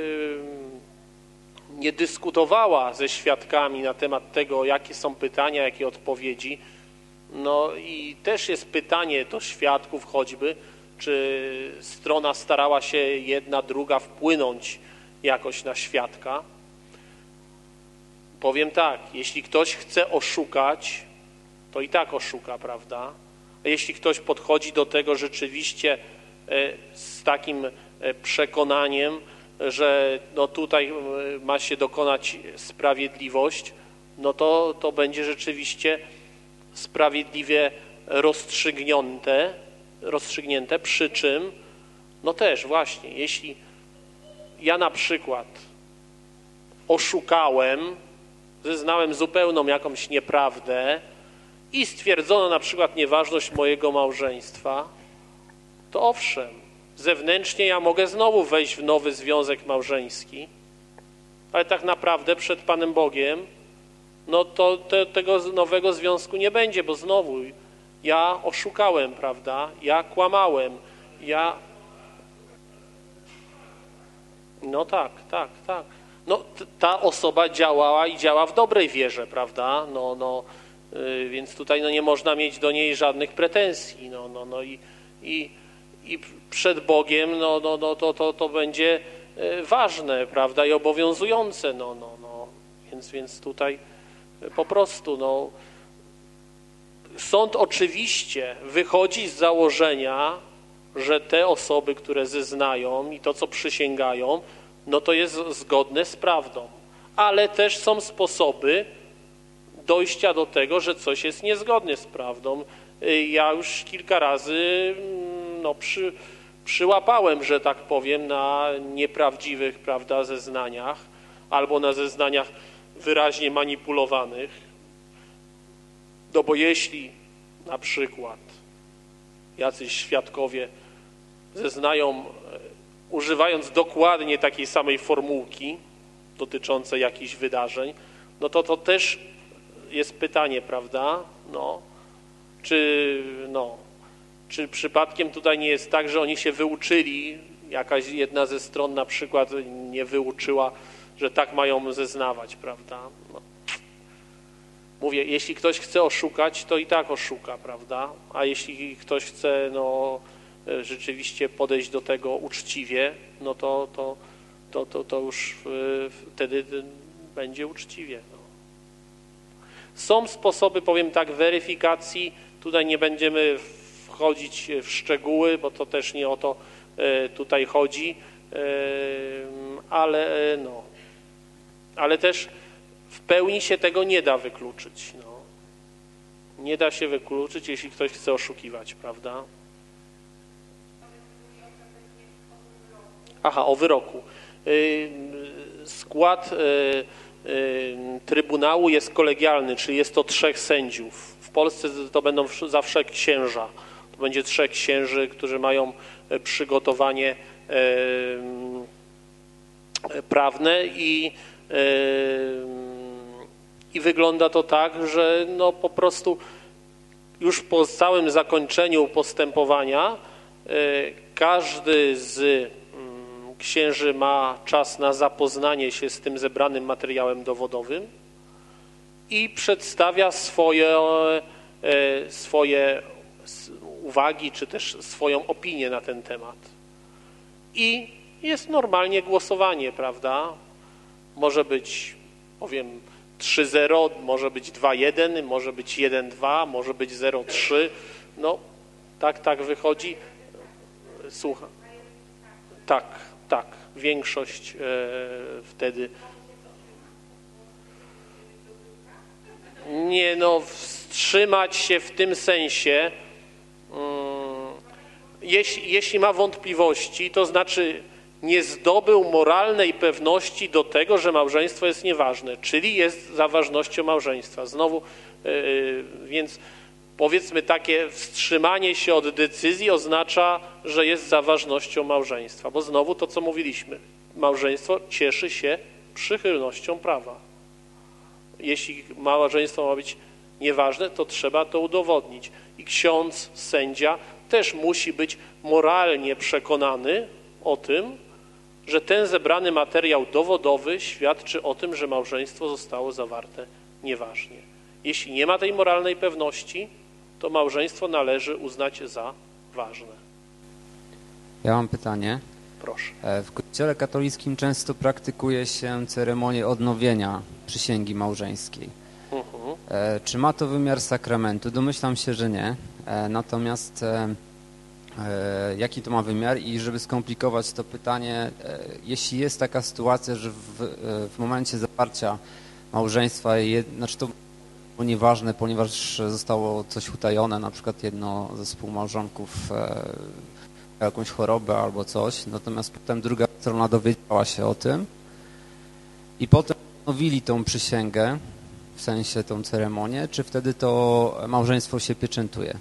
nie dyskutowała ze świadkami na temat tego, jakie są pytania, jakie odpowiedzi. No i też jest pytanie do świadków choćby, czy strona starała się jedna, druga wpłynąć jakoś na świadka. Powiem tak, jeśli ktoś chce oszukać, to i tak oszuka, prawda? A jeśli ktoś podchodzi do tego rzeczywiście z takim przekonaniem, że no tutaj ma się dokonać sprawiedliwość, no to, to będzie rzeczywiście sprawiedliwie rozstrzygnięte, rozstrzygnięte, przy czym no też właśnie, jeśli ja na przykład oszukałem, zeznałem zupełną jakąś nieprawdę i stwierdzono na przykład nieważność mojego małżeństwa, to owszem, zewnętrznie ja mogę znowu wejść w nowy związek małżeński, ale tak naprawdę przed Panem Bogiem no to te, tego nowego związku nie będzie, bo znowu ja oszukałem, prawda? Ja kłamałem, ja... No tak, tak, tak. No ta osoba działała i działa w dobrej wierze, prawda? No, no, yy, więc tutaj no, nie można mieć do niej żadnych pretensji, no, no, no i, i, i przed Bogiem no, no, no, to, to, to będzie ważne, prawda? I obowiązujące, no, no, no. Więc, więc tutaj po prostu, no, sąd oczywiście wychodzi z założenia, że te osoby, które zeznają i to, co przysięgają, no to jest zgodne z prawdą. Ale też są sposoby dojścia do tego, że coś jest niezgodne z prawdą. Ja już kilka razy no, przy, przyłapałem, że tak powiem, na nieprawdziwych, prawda, zeznaniach albo na zeznaniach wyraźnie manipulowanych. No bo jeśli na przykład jacyś świadkowie zeznają, używając dokładnie takiej samej formułki dotyczącej jakichś wydarzeń, no to to też jest pytanie, prawda? No, czy, no, czy przypadkiem tutaj nie jest tak, że oni się wyuczyli, jakaś jedna ze stron na przykład nie wyuczyła, że tak mają zeznawać, prawda? No. Mówię, jeśli ktoś chce oszukać, to i tak oszuka, prawda? A jeśli ktoś chce no, rzeczywiście podejść do tego uczciwie, no to, to, to, to, to już wtedy będzie uczciwie. No. Są sposoby, powiem tak, weryfikacji. Tutaj nie będziemy wchodzić w szczegóły, bo to też nie o to tutaj chodzi, ale, no, ale też w pełni się tego nie da wykluczyć. No. Nie da się wykluczyć, jeśli ktoś chce oszukiwać, prawda? Aha, o wyroku. Skład Trybunału jest kolegialny, czyli jest to trzech sędziów. W Polsce to będą zawsze księża. To będzie trzech księży, którzy mają przygotowanie prawne i I wygląda to tak, że no po prostu już po całym zakończeniu postępowania każdy z księży ma czas na zapoznanie się z tym zebranym materiałem dowodowym i przedstawia swoje, swoje uwagi czy też swoją opinię na ten temat. I jest normalnie głosowanie, prawda? Może być, powiem, trzy zero, może być dwa jeden, może być jeden dwa, może być zero trzy. No, tak, tak wychodzi. Słucham. Tak, tak. Większość e, wtedy. Nie, no, wstrzymać się w tym sensie, um, jeśli, jeśli ma wątpliwości, to znaczy nie zdobył moralnej pewności do tego, że małżeństwo jest nieważne, czyli jest za ważnością małżeństwa. Znowu, yy, więc powiedzmy takie wstrzymanie się od decyzji oznacza, że jest za ważnością małżeństwa, bo znowu to, co mówiliśmy, małżeństwo cieszy się przychylnością prawa. Jeśli małżeństwo ma być nieważne, to trzeba to udowodnić. I ksiądz, sędzia też musi być moralnie przekonany o tym, że ten zebrany materiał dowodowy świadczy o tym, że małżeństwo zostało zawarte nieważnie. Jeśli nie ma tej moralnej pewności, to małżeństwo należy uznać za ważne. Ja mam pytanie. Proszę. W Kościele katolickim często praktykuje się ceremonię odnowienia przysięgi małżeńskiej. Uh-huh. E, czy ma to wymiar sakramentu? Domyślam się, że nie. E, natomiast e, e, jaki to ma wymiar? I żeby skomplikować to pytanie, e, jeśli jest taka sytuacja, że w, e, w momencie zawarcia małżeństwa, jed, znaczy to było nieważne, ponieważ zostało coś utajone, na przykład jedno ze współmałżonków e, jakąś chorobę albo coś, natomiast potem druga strona dowiedziała się o tym i potem odnowili tą przysięgę, w sensie tą ceremonię, czy wtedy to małżeństwo się pieczętuje?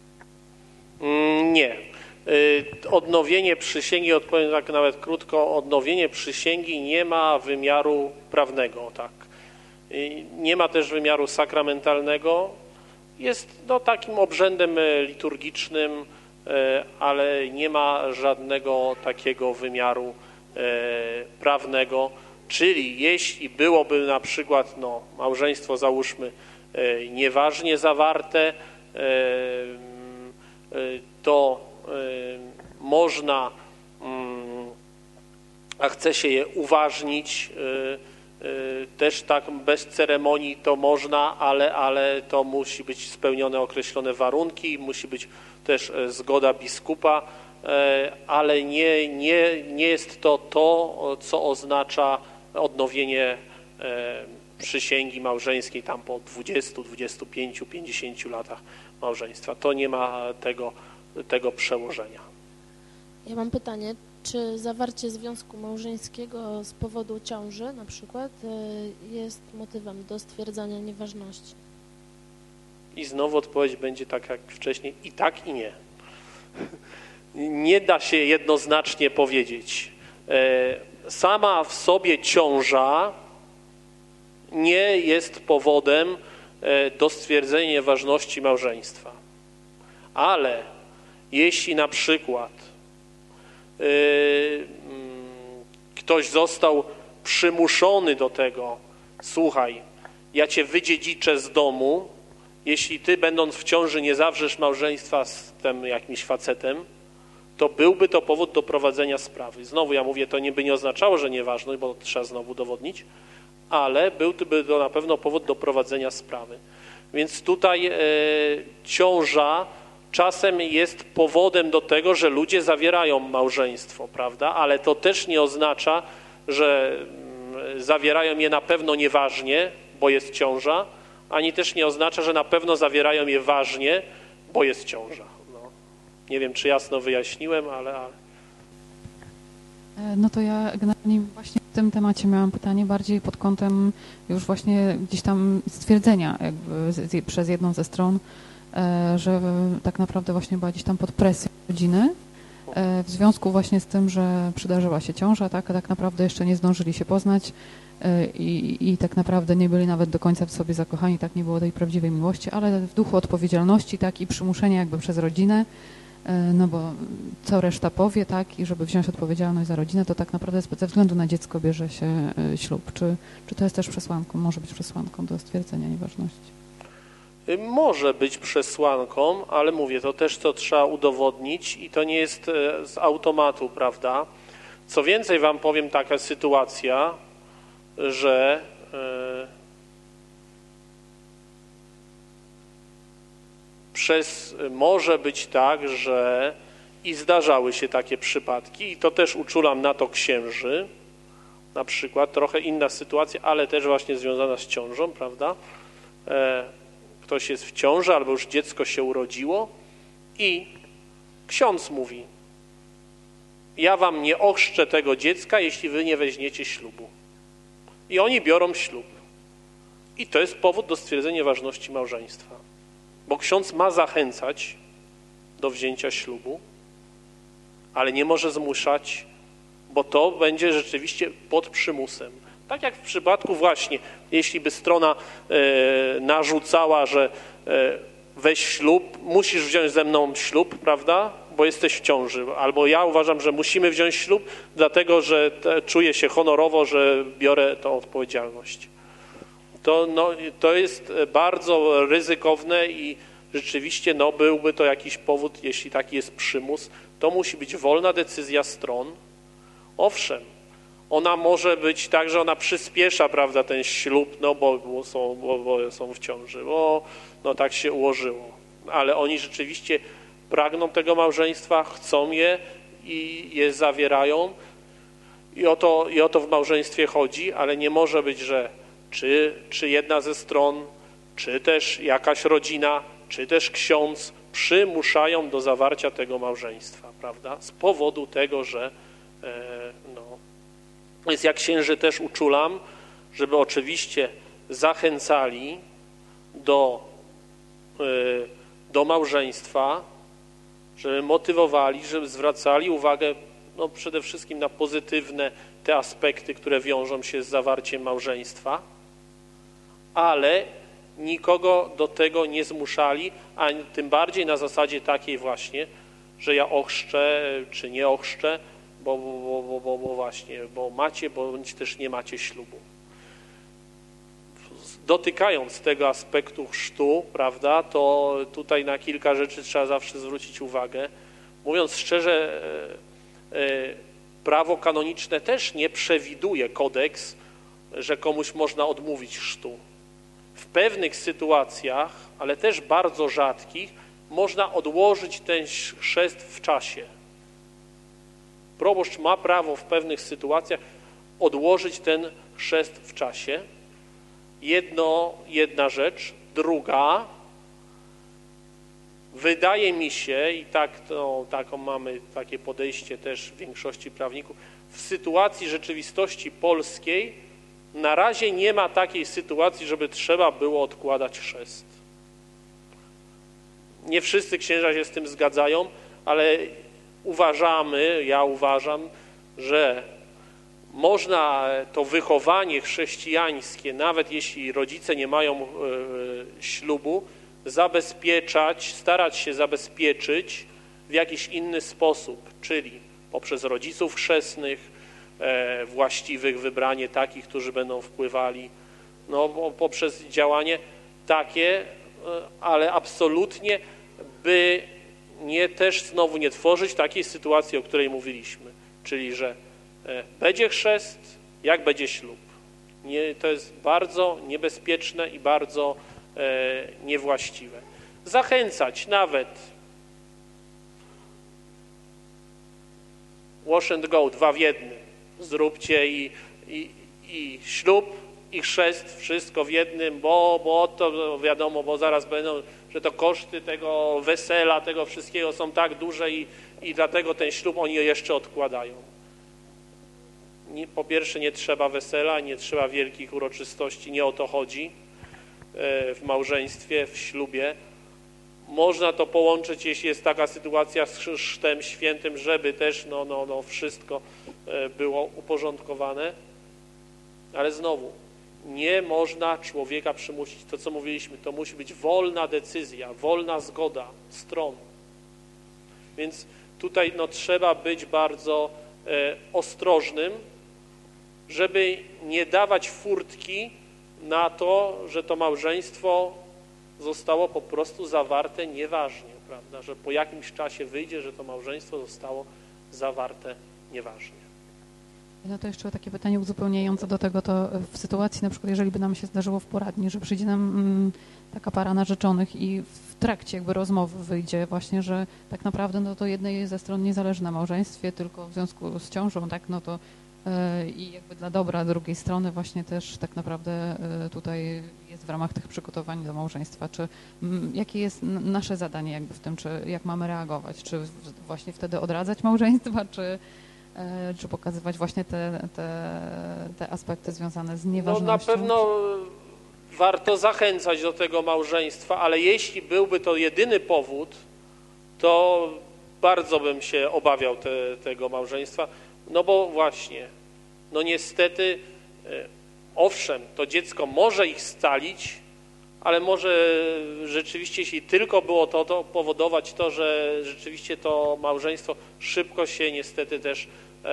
Nie. Odnowienie przysięgi, odpowiem tak nawet krótko, odnowienie przysięgi nie ma wymiaru prawnego, tak. Nie ma też wymiaru sakramentalnego. Jest no, takim obrzędem liturgicznym, ale nie ma żadnego takiego wymiaru prawnego. Czyli jeśli byłoby na przykład no, małżeństwo, załóżmy, nieważnie zawarte, to można, a chce się je uważnić, też tak bez ceremonii to można, ale, ale to musi być spełnione określone warunki, musi być też zgoda biskupa, ale nie, nie, nie jest to to, co oznacza odnowienie przysięgi małżeńskiej tam po dwudziestu, dwudziestu pięciu, pięćdziesięciu latach małżeństwa. To nie ma tego, tego przełożenia. Ja mam pytanie, czy zawarcie związku małżeńskiego z powodu ciąży na przykład jest motywem do stwierdzania nieważności? I znowu odpowiedź będzie tak jak wcześniej, i tak, i nie. Nie da się jednoznacznie powiedzieć. Sama w sobie ciąża nie jest powodem do stwierdzenia nieważności małżeństwa. Ale jeśli na przykład ktoś został przymuszony do tego, słuchaj, ja cię wydziedziczę z domu, jeśli ty, będąc w ciąży, nie zawrzesz małżeństwa z tym jakimś facetem, to byłby to powód do prowadzenia sprawy. Znowu ja mówię, to nie by nie oznaczało, że nieważność, bo trzeba znowu udowodnić, ale byłby to na pewno powód do prowadzenia sprawy. Więc tutaj e, ciąża czasem jest powodem do tego, że ludzie zawierają małżeństwo, prawda? Ale to też nie oznacza, że mm, zawierają je na pewno nieważnie, bo jest ciąża, ani też nie oznacza, że na pewno zawierają je ważnie, bo jest ciąża. No. Nie wiem, czy jasno wyjaśniłem, ale... ale... No to ja generalnie właśnie w tym temacie miałam pytanie bardziej pod kątem już właśnie gdzieś tam stwierdzenia jakby z, przez jedną ze stron, że tak naprawdę właśnie była gdzieś tam pod presją rodziny w związku właśnie z tym, że przydarzyła się ciąża, tak, a tak naprawdę jeszcze nie zdążyli się poznać i, i tak naprawdę nie byli nawet do końca w sobie zakochani, tak, nie było tej prawdziwej miłości, ale w duchu odpowiedzialności, tak, i przymuszenia jakby przez rodzinę, no bo co reszta powie, tak, i żeby wziąć odpowiedzialność za rodzinę, to tak naprawdę ze względu na dziecko bierze się ślub. Czy, czy to jest też przesłanką, może być przesłanką do stwierdzenia nieważności? Może być przesłanką, ale mówię, to też to trzeba udowodnić i to nie jest z automatu, prawda? Co więcej, wam powiem, taka sytuacja, że przez, może być tak, że i zdarzały się takie przypadki i to też uczulam na to księży, na przykład, trochę inna sytuacja, ale też właśnie związana z ciążą, prawda? Ktoś jest w ciąży albo już dziecko się urodziło i ksiądz mówi, ja wam nie ochrzczę tego dziecka, jeśli wy nie weźmiecie ślubu. I oni biorą ślub. I to jest powód do stwierdzenia ważności małżeństwa. Bo ksiądz ma zachęcać do wzięcia ślubu, ale nie może zmuszać, bo to będzie rzeczywiście pod przymusem. Tak jak w przypadku właśnie, jeśli by strona e, narzucała, że e, weź ślub, musisz wziąć ze mną ślub, prawda, bo jesteś w ciąży. Albo ja uważam, że musimy wziąć ślub, dlatego że te, czuję się honorowo, że biorę tą odpowiedzialność. To, no, to jest bardzo ryzykowne i rzeczywiście no, byłby to jakiś powód, jeśli taki jest przymus, to musi być wolna decyzja stron. Owszem, Ona może być tak, że ona przyspiesza, prawda, ten ślub, no bo, bo, są, bo, bo są w ciąży, bo no tak się ułożyło. Ale oni rzeczywiście pragną tego małżeństwa, chcą je i je zawierają i o to, i o to w małżeństwie chodzi, ale nie może być, że czy, czy jedna ze stron, czy też jakaś rodzina, czy też ksiądz przymuszają do zawarcia tego małżeństwa, prawda, z powodu tego, że e, no, więc ja księży też uczulam, żeby oczywiście zachęcali do, do małżeństwa, żeby motywowali, żeby zwracali uwagę no przede wszystkim na pozytywne te aspekty, które wiążą się z zawarciem małżeństwa, ale nikogo do tego nie zmuszali, a tym bardziej na zasadzie takiej właśnie, że ja ochrzczę czy nie ochrzczę, Bo, bo, bo, bo, bo właśnie, bo macie, bądź też nie macie ślubu. Dotykając tego aspektu chrztu, prawda, to tutaj na kilka rzeczy trzeba zawsze zwrócić uwagę. Mówiąc szczerze, prawo kanoniczne też nie przewiduje kodeks, że komuś można odmówić chrztu. W pewnych sytuacjach, ale też bardzo rzadkich, można odłożyć ten chrzest w czasie. Proboszcz ma prawo w pewnych sytuacjach odłożyć ten chrzest w czasie. Jedno, jedna rzecz. Druga, wydaje mi się, i tak to, taką mamy takie podejście też w większości prawników, w sytuacji rzeczywistości polskiej na razie nie ma takiej sytuacji, żeby trzeba było odkładać chrzest. Nie wszyscy księża się z tym zgadzają, ale uważamy, ja uważam, że można to wychowanie chrześcijańskie, nawet jeśli rodzice nie mają e, ślubu, zabezpieczać, starać się zabezpieczyć w jakiś inny sposób, czyli poprzez rodziców chrzestnych, e, właściwych, wybranie takich, którzy będą wpływali, no poprzez działanie takie, e, ale absolutnie, by nie też znowu nie tworzyć takiej sytuacji, o której mówiliśmy, czyli że e, będzie chrzest, jak będzie ślub. Nie, to jest bardzo niebezpieczne i bardzo e, niewłaściwe. Zachęcać nawet wash and go, dwa w jednym. Zróbcie i, i, i ślub, i chrzest, wszystko w jednym, bo, bo to wiadomo, bo zaraz będą, że to koszty tego wesela, tego wszystkiego są tak duże i, i dlatego ten ślub oni jeszcze odkładają. Nie, po pierwsze nie trzeba wesela, nie trzeba wielkich uroczystości, nie o to chodzi w małżeństwie, w ślubie. Można to połączyć, jeśli jest taka sytuacja z chrztem świętym, żeby też no, no, no wszystko było uporządkowane, ale znowu, nie można człowieka przymusić. To, co mówiliśmy, to musi być wolna decyzja, wolna zgoda stron. Więc tutaj no, trzeba być bardzo e, ostrożnym, żeby nie dawać furtki na to, że to małżeństwo zostało po prostu zawarte nieważnie, prawda? Że po jakimś czasie wyjdzie, że to małżeństwo zostało zawarte nieważnie. No to jeszcze takie pytanie uzupełniające do tego, to w sytuacji na przykład, jeżeli by nam się zdarzyło w poradni, że przyjdzie nam mm, taka para narzeczonych i w trakcie jakby rozmowy wyjdzie właśnie, że tak naprawdę no to jednej ze stron nie zależy na małżeństwie, tylko w związku z ciążą, tak, no to yy, i jakby dla dobra drugiej strony właśnie też tak naprawdę yy, tutaj jest w ramach tych przygotowań do małżeństwa, czy m, jakie jest n- nasze zadanie jakby w tym, czy jak mamy reagować, czy w, właśnie wtedy odradzać małżeństwa, czy czy pokazywać właśnie te, te, te aspekty związane z nieważnością? No na pewno warto zachęcać do tego małżeństwa, ale jeśli byłby to jedyny powód, to bardzo bym się obawiał te, tego małżeństwa, no bo właśnie, no niestety, owszem, to dziecko może ich scalić, ale może rzeczywiście, jeśli tylko było to, to powodować to, że rzeczywiście to małżeństwo szybko się niestety też e,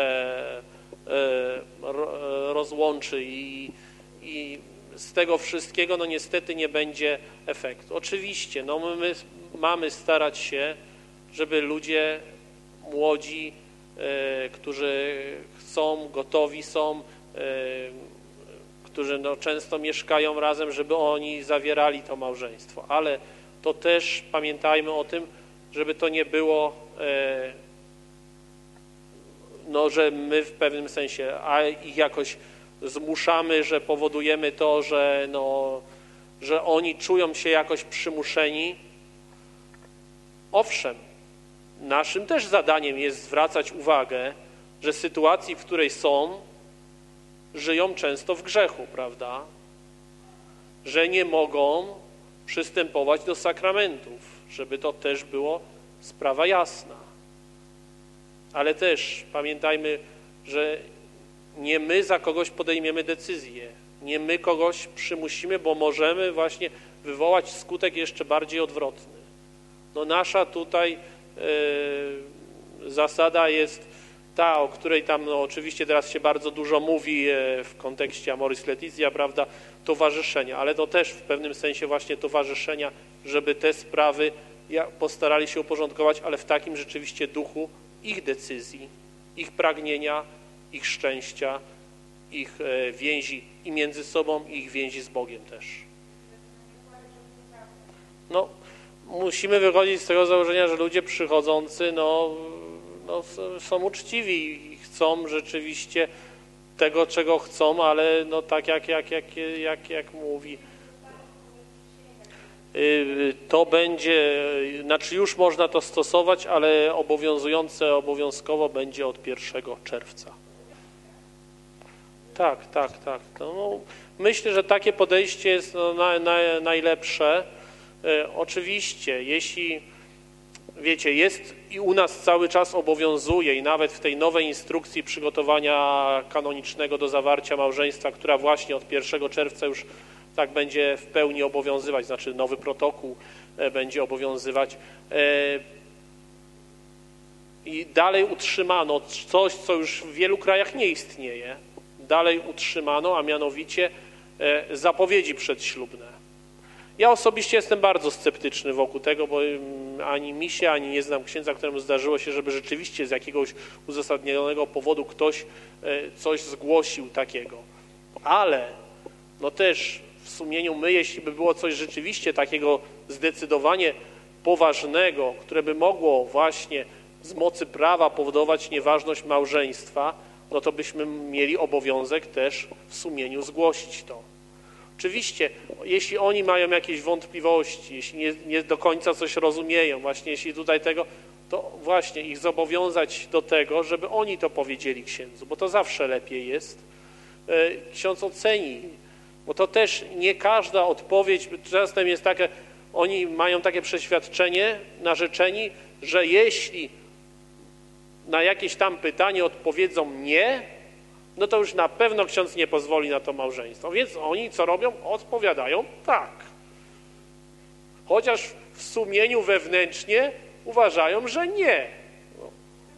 e, rozłączy i, i z tego wszystkiego no niestety nie będzie efektu. Oczywiście, no my mamy starać się, żeby ludzie młodzi którzy chcą, gotowi są, którzy no często mieszkają razem, żeby oni zawierali to małżeństwo. Ale to też pamiętajmy o tym, żeby to nie było, no, że my w pewnym sensie a ich jakoś zmuszamy, że powodujemy to, że, no, że oni czują się jakoś przymuszeni. Owszem, naszym też zadaniem jest zwracać uwagę, że sytuacji, w której są, żyją często w grzechu, prawda? Że nie mogą przystępować do sakramentów, żeby to też było sprawa jasna. Ale też pamiętajmy, że nie my za kogoś podejmiemy decyzję, nie my kogoś przymusimy, bo możemy właśnie wywołać skutek jeszcze bardziej odwrotny. No nasza tutaj y, zasada jest ta, o której tam no, oczywiście teraz się bardzo dużo mówi y, w kontekście Amoris Laetitia, prawda, towarzyszenia, ale to też w pewnym sensie właśnie towarzyszenia, żeby te sprawy postarali się uporządkować, ale w takim rzeczywiście duchu ich decyzji, ich pragnienia, ich szczęścia, ich y, więzi i między sobą, i ich więzi z Bogiem też. No, musimy wychodzić z tego założenia, że ludzie przychodzący no, no, są uczciwi i chcą rzeczywiście tego, czego chcą, ale no, tak jak, jak, jak, jak, jak mówi, to będzie, znaczy już można to stosować, ale obowiązujące obowiązkowo będzie od pierwszego czerwca. Tak, tak, tak. No, myślę, że takie podejście jest no, na, na, najlepsze. Oczywiście, jeśli, wiecie, jest i u nas cały czas obowiązuje i nawet w tej nowej instrukcji przygotowania kanonicznego do zawarcia małżeństwa, która właśnie od pierwszego czerwca już tak będzie w pełni obowiązywać, znaczy nowy protokół będzie obowiązywać. I dalej utrzymano coś, co już w wielu krajach nie istnieje. Dalej utrzymano, a mianowicie zapowiedzi przedślubne. Ja osobiście jestem bardzo sceptyczny wokół tego, bo ani mi się, ani nie znam księdza, któremu zdarzyło się, żeby rzeczywiście z jakiegoś uzasadnionego powodu ktoś coś zgłosił takiego. Ale no też w sumieniu my, jeśli by było coś rzeczywiście takiego zdecydowanie poważnego, które by mogło właśnie z mocy prawa powodować nieważność małżeństwa, no to byśmy mieli obowiązek też w sumieniu zgłosić to. Oczywiście, jeśli oni mają jakieś wątpliwości, jeśli nie, nie do końca coś rozumieją, właśnie jeśli tutaj tego, to właśnie ich zobowiązać do tego, żeby oni to powiedzieli księdzu, bo to zawsze lepiej jest. Ksiądz oceni, bo to też nie każda odpowiedź, czasem jest takie, oni mają takie przeświadczenie, narzeczeni, że jeśli na jakieś tam pytanie odpowiedzą nie, no to już na pewno ksiądz nie pozwoli na to małżeństwo. Więc oni co robią? Odpowiadają tak. Chociaż w sumieniu wewnętrznie uważają, że nie. No.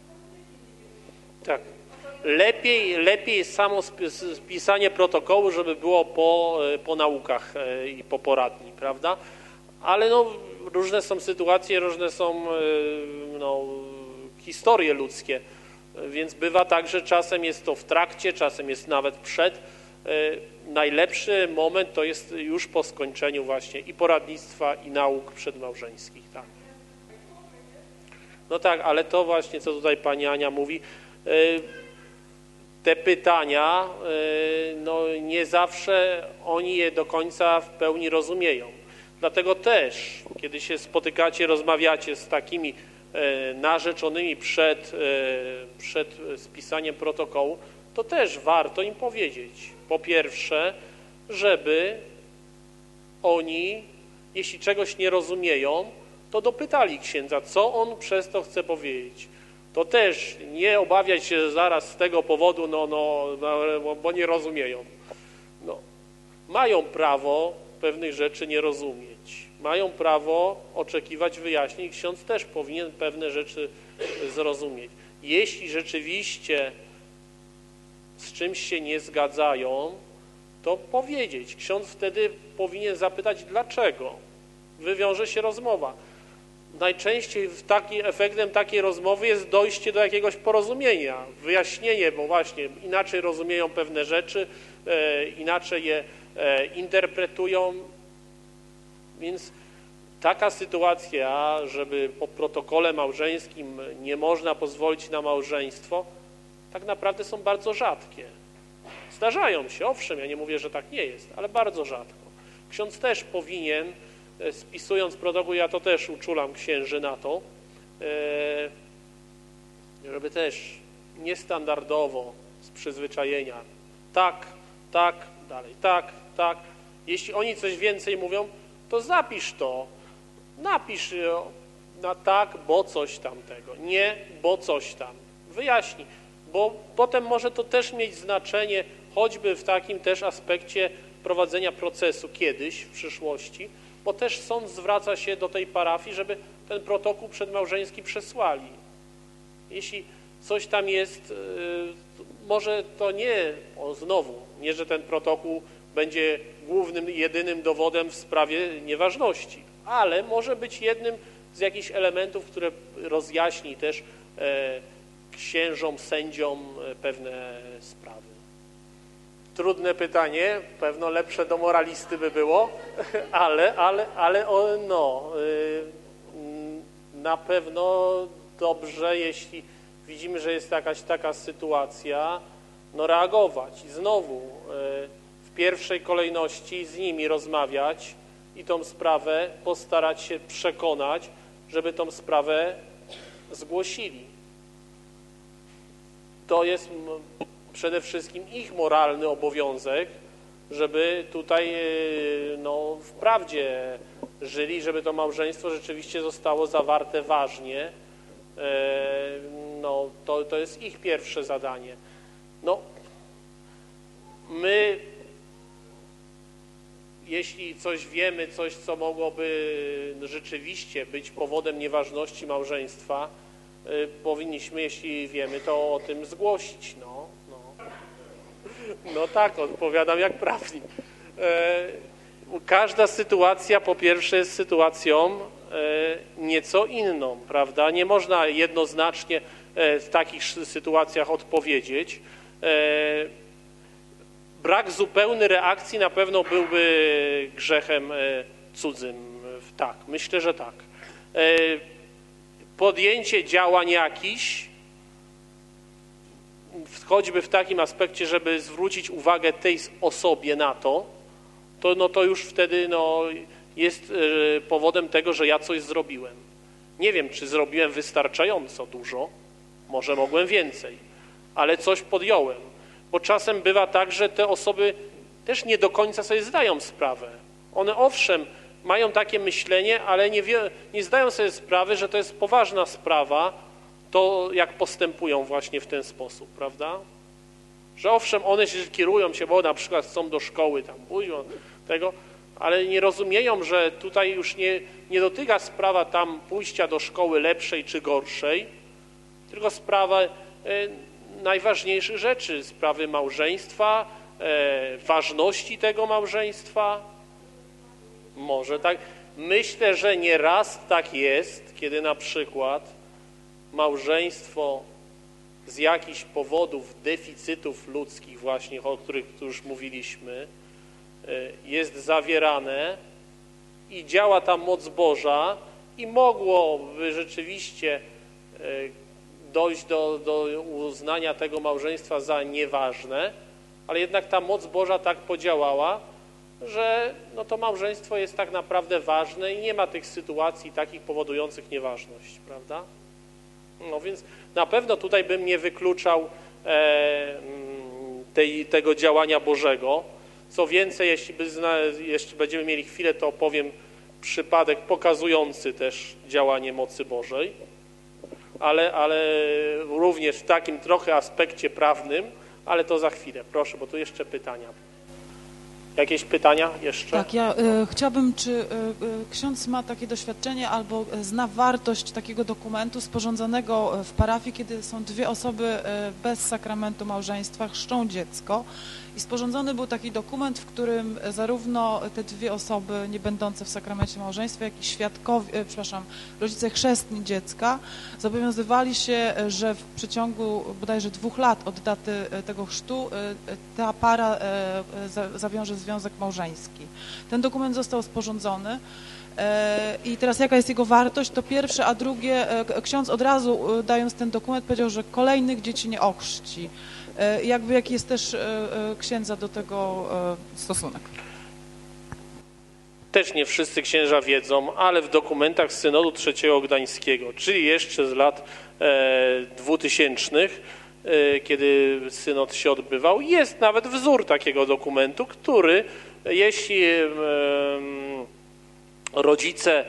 Tak. Lepiej, lepiej samo spisanie protokołu, żeby było po, po naukach i po poradni, prawda? Ale no, różne są sytuacje, różne są no, historie ludzkie. Więc bywa tak, że czasem jest to w trakcie, czasem jest nawet przed. Najlepszy moment to jest już po skończeniu właśnie i poradnictwa, i nauk przedmałżeńskich. Tak. No tak, ale to właśnie, co tutaj pani Ania mówi, te pytania, no nie zawsze oni je do końca w pełni rozumieją. Dlatego też, kiedy się spotykacie, rozmawiacie z takimi narzeczonymi przed, przed spisaniem protokołu, to też warto im powiedzieć. Po pierwsze, żeby oni, jeśli czegoś nie rozumieją, to dopytali księdza, co on przez to chce powiedzieć. To też nie obawiać się zaraz z tego powodu, no, no, no bo nie rozumieją. No, mają prawo pewnych rzeczy nie rozumieć. Mają prawo oczekiwać wyjaśnień. Ksiądz też powinien pewne rzeczy zrozumieć. Jeśli rzeczywiście z czymś się nie zgadzają, to powiedzieć. Ksiądz wtedy powinien zapytać, dlaczego. Wywiąże się rozmowa. najczęściej w taki, efektem takiej rozmowy jest dojście do jakiegoś porozumienia, wyjaśnienie, bo właśnie inaczej rozumieją pewne rzeczy, e, inaczej je e, interpretują, więc taka sytuacja, żeby po protokole małżeńskim nie można pozwolić na małżeństwo, tak naprawdę są bardzo rzadkie. Zdarzają się, owszem, ja nie mówię, że tak nie jest, ale bardzo rzadko. Ksiądz też powinien, spisując protokół, ja to też uczulam księży na to, żeby też niestandardowo, z przyzwyczajenia, tak, tak, dalej, tak, tak. Jeśli oni coś więcej mówią, to zapisz to, napisz na tak, bo coś tamtego, nie, bo coś tam, wyjaśnij, bo potem może to też mieć znaczenie, choćby w takim też aspekcie prowadzenia procesu kiedyś, w przyszłości, bo też sąd zwraca się do tej parafii, żeby ten protokół przedmałżeński przesłali. Jeśli coś tam jest, może to nie, o znowu, nie, że ten protokół będzie głównym, jedynym dowodem w sprawie nieważności, ale może być jednym z jakichś elementów, które rozjaśni też e, księżom, sędziom pewne sprawy. Trudne pytanie, pewno lepsze do moralisty by było, ale, ale, ale o, no, y, na pewno dobrze, jeśli widzimy, że jest jakaś taka sytuacja, no reagować i znowu y, w pierwszej kolejności z nimi rozmawiać i tą sprawę postarać się przekonać, żeby tą sprawę zgłosili. To jest przede wszystkim ich moralny obowiązek, żeby tutaj no, w prawdzie żyli, żeby to małżeństwo rzeczywiście zostało zawarte ważnie. No, to, to jest ich pierwsze zadanie. No, my, jeśli coś wiemy, coś, co mogłoby rzeczywiście być powodem nieważności małżeństwa, powinniśmy, jeśli wiemy, to o tym zgłosić. No, no. no tak, odpowiadam jak prawnik. E, każda sytuacja po pierwsze jest sytuacją e, nieco inną, prawda? Nie można jednoznacznie e, w takich sytuacjach odpowiedzieć. E, brak zupełnej reakcji na pewno byłby grzechem e, cudzym. Tak, myślę, że tak. E, podjęcie działań jakichś, choćby w takim aspekcie, żeby zwrócić uwagę tej osobie na to, to, no to już wtedy no, jest y, powodem tego, że ja coś zrobiłem. Nie wiem, czy zrobiłem wystarczająco dużo, może mogłem więcej, ale coś podjąłem. Bo czasem bywa tak, że te osoby też nie do końca sobie zdają sprawę. One owszem, mają takie myślenie, ale nie, wie, nie zdają sobie sprawy, że to jest poważna sprawa, to jak postępują właśnie w ten sposób, prawda? Że owszem, one się kierują się, bo na przykład chcą do szkoły, tam pójdą tego, ale nie rozumieją, że tutaj już nie, nie dotyka sprawa tam pójścia do szkoły lepszej czy gorszej, tylko sprawa e, najważniejszych rzeczy, sprawy małżeństwa, e, ważności tego małżeństwa. Może tak. Myślę, że nieraz tak jest, kiedy na przykład małżeństwo z jakichś powodów, deficytów ludzkich właśnie, o których tu już mówiliśmy, jest zawierane i działa ta moc Boża i mogłoby rzeczywiście dojść do, do uznania tego małżeństwa za nieważne, ale jednak ta moc Boża tak podziałała, że no to małżeństwo jest tak naprawdę ważne i nie ma tych sytuacji takich powodujących nieważność, prawda? No więc na pewno tutaj bym nie wykluczał e, tej, tego działania Bożego. Co więcej, jeśli, by zna, jeśli będziemy mieli chwilę, to opowiem przypadek pokazujący też działanie mocy Bożej, ale, ale również w takim trochę aspekcie prawnym, ale to za chwilę. Proszę, bo tu jeszcze pytania. Jakieś pytania jeszcze? Tak, ja y, chciałabym, czy y, y, ksiądz ma takie doświadczenie albo zna wartość takiego dokumentu sporządzonego w parafii, kiedy są dwie osoby y, bez sakramentu małżeństwa, chrzczą dziecko i sporządzony był taki dokument, w którym zarówno te dwie osoby nie będące w sakramencie małżeństwa, jak i świadkowie, y, przepraszam, rodzice chrzestni dziecka zobowiązywali się, że w przeciągu bodajże dwóch lat od daty tego chrztu y, ta para y, y, za, zawiąże związek małżeński. Ten dokument został sporządzony i teraz jaka jest jego wartość, to pierwsze, a drugie, ksiądz od razu dając ten dokument powiedział, że kolejnych dzieci nie ochrzci. Jakby jaki jest też księdza do tego stosunek? Też nie wszyscy księża wiedzą, ale w dokumentach Synodu Trzeciego Gdańskiego, czyli jeszcze z lat dwutysięcznych, kiedy synod się odbywał, jest nawet wzór takiego dokumentu, który jeśli rodzice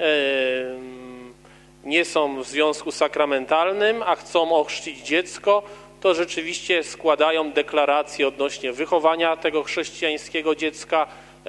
nie są w związku sakramentalnym, a chcą ochrzcić dziecko, to rzeczywiście składają deklarację odnośnie wychowania tego chrześcijańskiego dziecka.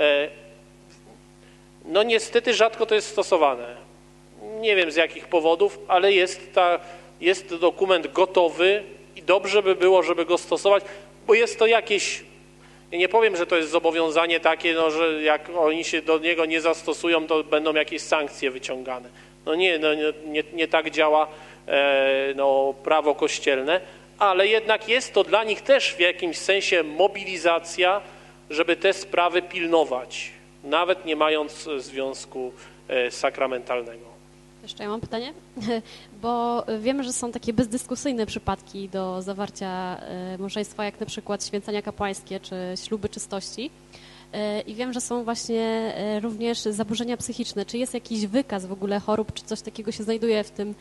No niestety rzadko to jest stosowane. Nie wiem z jakich powodów, ale jest, ta, jest to dokument gotowy i dobrze by było, żeby go stosować, bo jest to jakieś, ja nie powiem, że to jest zobowiązanie takie, no, że jak oni się do niego nie zastosują, to będą jakieś sankcje wyciągane. No nie, no, nie, nie tak działa e, no, prawo kościelne, ale jednak jest to dla nich też w jakimś sensie mobilizacja, żeby te sprawy pilnować, nawet nie mając związku e, sakramentalnego. Jeszcze ja mam pytanie, bo wiemy, że są takie bezdyskusyjne przypadki do zawarcia małżeństwa, jak na przykład święcenia kapłańskie czy śluby czystości. I wiem, że są właśnie również zaburzenia psychiczne. Czy jest jakiś wykaz w ogóle chorób, czy coś takiego się znajduje w tym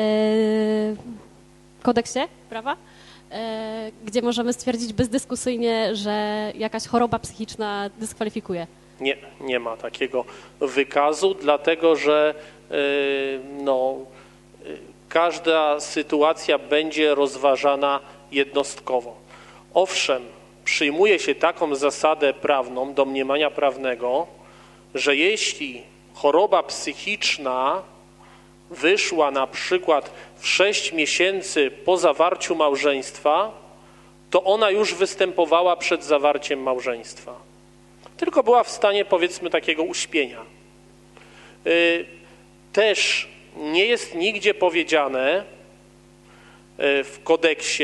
kodeksie prawa, gdzie możemy stwierdzić bezdyskusyjnie, że jakaś choroba psychiczna dyskwalifikuje? Nie, nie ma takiego wykazu, dlatego że no, każda sytuacja będzie rozważana jednostkowo. Owszem, przyjmuje się taką zasadę prawną, domniemania prawnego, że jeśli choroba psychiczna wyszła na przykład w sześć miesięcy po zawarciu małżeństwa, to ona już występowała przed zawarciem małżeństwa. Tylko była w stanie, powiedzmy, takiego uśpienia. Też nie jest nigdzie powiedziane w kodeksie,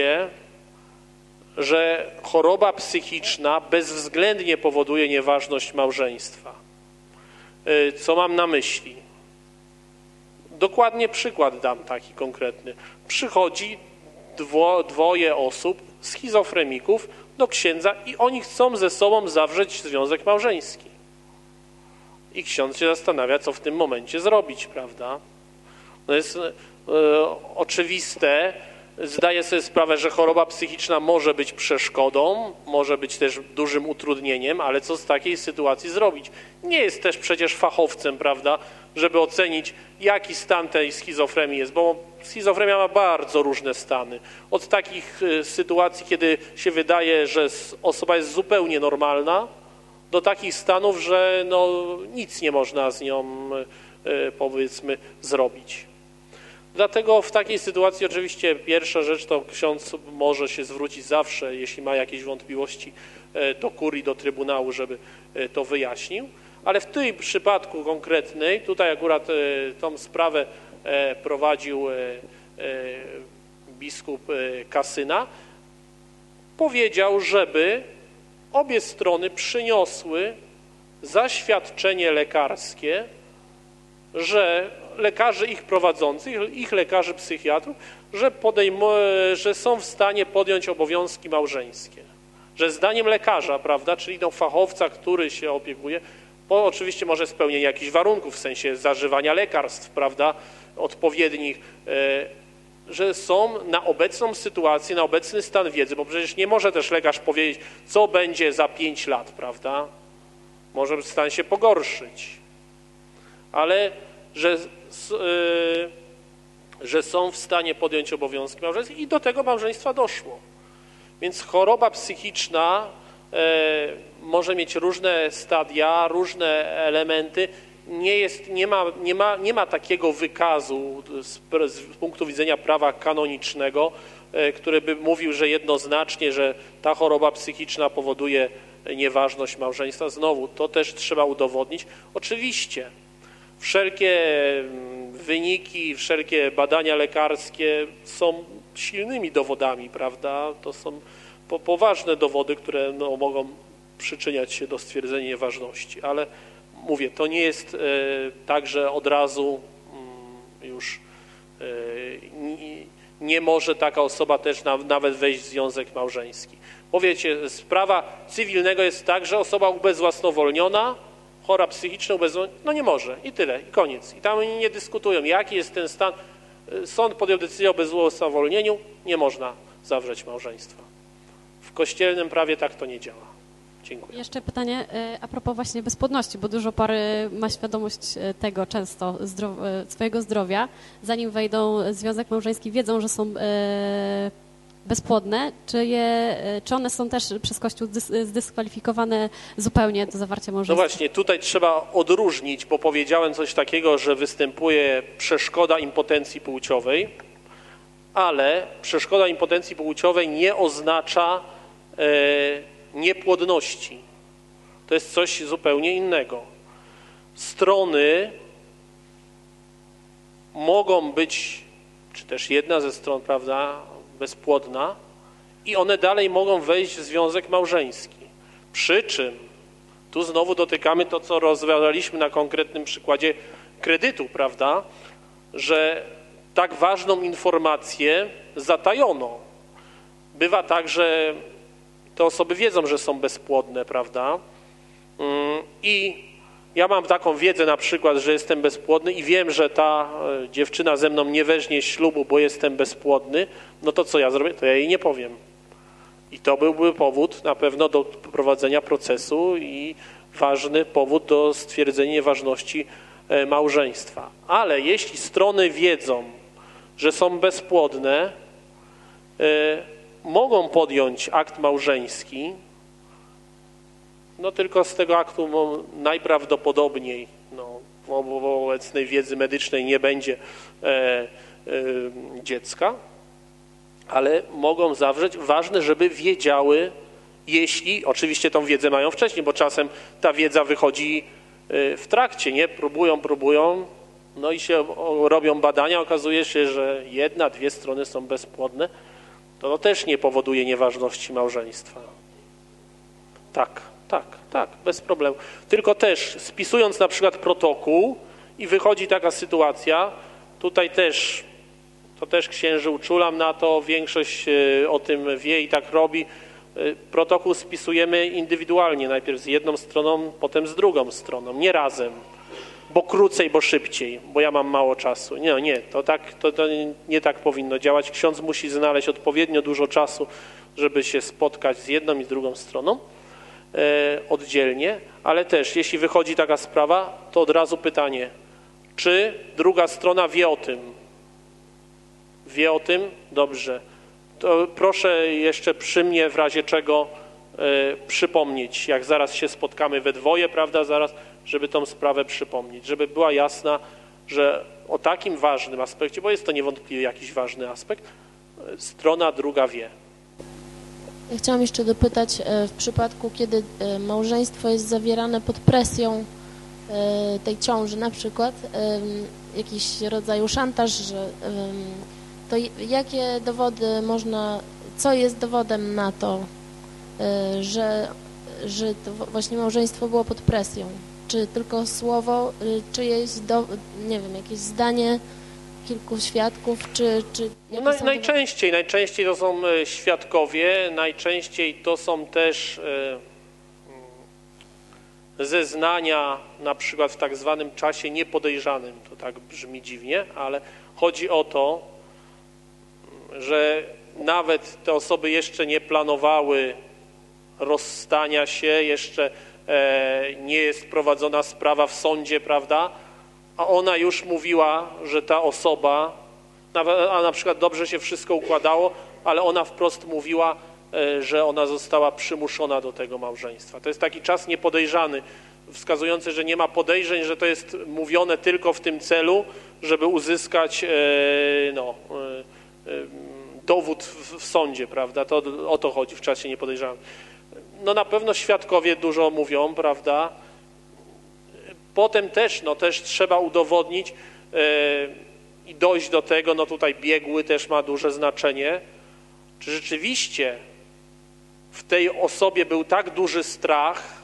że choroba psychiczna bezwzględnie powoduje nieważność małżeństwa. Co mam na myśli? Dokładnie przykład dam taki konkretny. Przychodzi dwo, dwoje osób, schizofreników, do księdza i oni chcą ze sobą zawrzeć związek małżeński. I ksiądz się zastanawia, co w tym momencie zrobić, prawda? No jest e, oczywiste, zdaje sobie sprawę, że choroba psychiczna może być przeszkodą, może być też dużym utrudnieniem, ale co z takiej sytuacji zrobić? Nie jest też przecież fachowcem, prawda, żeby ocenić, jaki stan tej schizofrenii jest, bo schizofrenia ma bardzo różne stany. Od takich sytuacji, kiedy się wydaje, że osoba jest zupełnie normalna, do takich stanów, że no, nic nie można z nią, powiedzmy, zrobić. Dlatego w takiej sytuacji oczywiście pierwsza rzecz to ksiądz może się zwrócić zawsze, jeśli ma jakieś wątpliwości, do kurii, do trybunału, żeby to wyjaśnił. Ale w tym przypadku konkretnej, tutaj akurat tą sprawę prowadził biskup Kasyna, powiedział, żeby obie strony przyniosły zaświadczenie lekarskie, że lekarzy ich prowadzących, ich lekarzy psychiatrów, że, podejm- że są w stanie podjąć obowiązki małżeńskie. Że zdaniem lekarza, prawda, czyli no fachowca, który się opiekuje, bo oczywiście może spełnienie jakichś warunków, w sensie zażywania lekarstw, prawda, odpowiednich, że są na obecną sytuację, na obecny stan wiedzy, bo przecież nie może też lekarz powiedzieć, co będzie za pięć lat, prawda? Może stan się pogorszyć. Ale że, że są w stanie podjąć obowiązki małżeńskie i do tego małżeństwa doszło. Więc choroba psychiczna może mieć różne stadia, różne elementy. Nie, jest, nie, ma, nie, ma, nie ma takiego wykazu z, z punktu widzenia prawa kanonicznego, który by mówił, że jednoznacznie, że ta choroba psychiczna powoduje nieważność małżeństwa. Znowu, to też trzeba udowodnić. Oczywiście wszelkie wyniki, wszelkie badania lekarskie są silnymi dowodami, prawda? To są po, poważne dowody, które no, mogą przyczyniać się do stwierdzenia nieważności, ale mówię, to nie jest e, tak, że od razu mm, już e, nie, nie może taka osoba też na, nawet wejść w związek małżeński. Bo wiecie, sprawa cywilnego jest tak, że osoba ubezwłasnowolniona, chora psychiczna, ubezwłasnowolniona, no nie może i tyle, i koniec. I tam oni nie dyskutują, jaki jest ten stan. Sąd podjął decyzję o ubezwłasnowolnieniu, nie można zawrzeć małżeństwa. W kościelnym prawie tak to nie działa. Dziękuję. Jeszcze pytanie a propos właśnie bezpłodności, bo dużo pary ma świadomość tego często zdrow swojego zdrowia. Zanim wejdą w związek małżeński, wiedzą, że są bezpłodne. Czy, je, czy one są też przez Kościół zdyskwalifikowane zupełnie do zawarcia małżeństwa? No właśnie, tutaj trzeba odróżnić, bo powiedziałem coś takiego, że występuje przeszkoda impotencji płciowej, ale przeszkoda impotencji płciowej nie oznacza e, niepłodności. To jest coś zupełnie innego. Strony mogą być, czy też jedna ze stron, prawda, bezpłodna i one dalej mogą wejść w związek małżeński. Przy czym tu znowu dotykamy to, co rozmawialiśmy na konkretnym przykładzie kredytu, prawda, że tak ważną informację zatajono. Bywa tak, że te osoby wiedzą, że są bezpłodne, prawda? I ja mam taką wiedzę na przykład, że jestem bezpłodny i wiem, że ta dziewczyna ze mną nie weźmie ślubu, bo jestem bezpłodny, no to co ja zrobię? To ja jej nie powiem. I to byłby powód na pewno do prowadzenia procesu i ważny powód do stwierdzenia nieważności małżeństwa. Ale jeśli strony wiedzą, że są bezpłodne, mogą podjąć akt małżeński, no tylko z tego aktu najprawdopodobniej, no, w obecnej wiedzy medycznej nie będzie e, e, dziecka, ale mogą zawrzeć. Ważne, żeby wiedziały, jeśli, oczywiście tą wiedzę mają wcześniej, bo czasem ta wiedza wychodzi w trakcie, nie? Próbują, próbują, no i się robią badania, okazuje się, że jedna, dwie strony są bezpłodne, to też nie powoduje nieważności małżeństwa. Tak, tak, tak, bez problemu. Tylko też spisując na przykład protokół i wychodzi taka sytuacja, tutaj też, to też księży uczulam na to, większość o tym wie i tak robi, protokół spisujemy indywidualnie, najpierw z jedną stroną, potem z drugą stroną, nie razem, bo krócej, bo szybciej, bo ja mam mało czasu. Nie, nie, to, tak, to, to nie tak powinno działać. Ksiądz musi znaleźć odpowiednio dużo czasu, żeby się spotkać z jedną i z drugą stroną e, oddzielnie, ale też jeśli wychodzi taka sprawa, to od razu pytanie, czy druga strona wie o tym? Wie o tym? Dobrze. To proszę jeszcze przy mnie w razie czego e, przypomnieć, jak zaraz się spotkamy we dwoje, prawda, zaraz, żeby tą sprawę przypomnieć, żeby była jasna, że o takim ważnym aspekcie, bo jest to niewątpliwie jakiś ważny aspekt, e, strona druga wie. Ja chciałam jeszcze dopytać, e, w przypadku, kiedy e, małżeństwo jest zawierane pod presją e, tej ciąży, na przykład e, jakiś rodzaju szantaż, że e, to jakie dowody można, co jest dowodem na to, że, że to właśnie małżeństwo było pod presją? Czy tylko słowo, czy jest, do, nie wiem, jakieś zdanie kilku świadków, czy... czy no, naj, najczęściej, najczęściej to są świadkowie, najczęściej to są też e, zeznania na przykład w tak zwanym czasie niepodejrzanym. To tak brzmi dziwnie, ale chodzi o to, że nawet te osoby jeszcze nie planowały rozstania się, jeszcze e, nie jest prowadzona sprawa w sądzie, prawda? A ona już mówiła, że ta osoba, nawet, a na przykład dobrze się wszystko układało, ale ona wprost mówiła, e, że ona została przymuszona do tego małżeństwa. To jest taki czas niepodejrzany, wskazujący, że nie ma podejrzeń, że to jest mówione tylko w tym celu, żeby uzyskać no, dowód w sądzie, prawda? To o to chodzi w czasie niepodejrzanym. No na pewno świadkowie dużo mówią, prawda? Potem też, no też trzeba udowodnić i dojść do tego, no tutaj biegły też ma duże znaczenie, czy rzeczywiście w tej osobie był tak duży strach,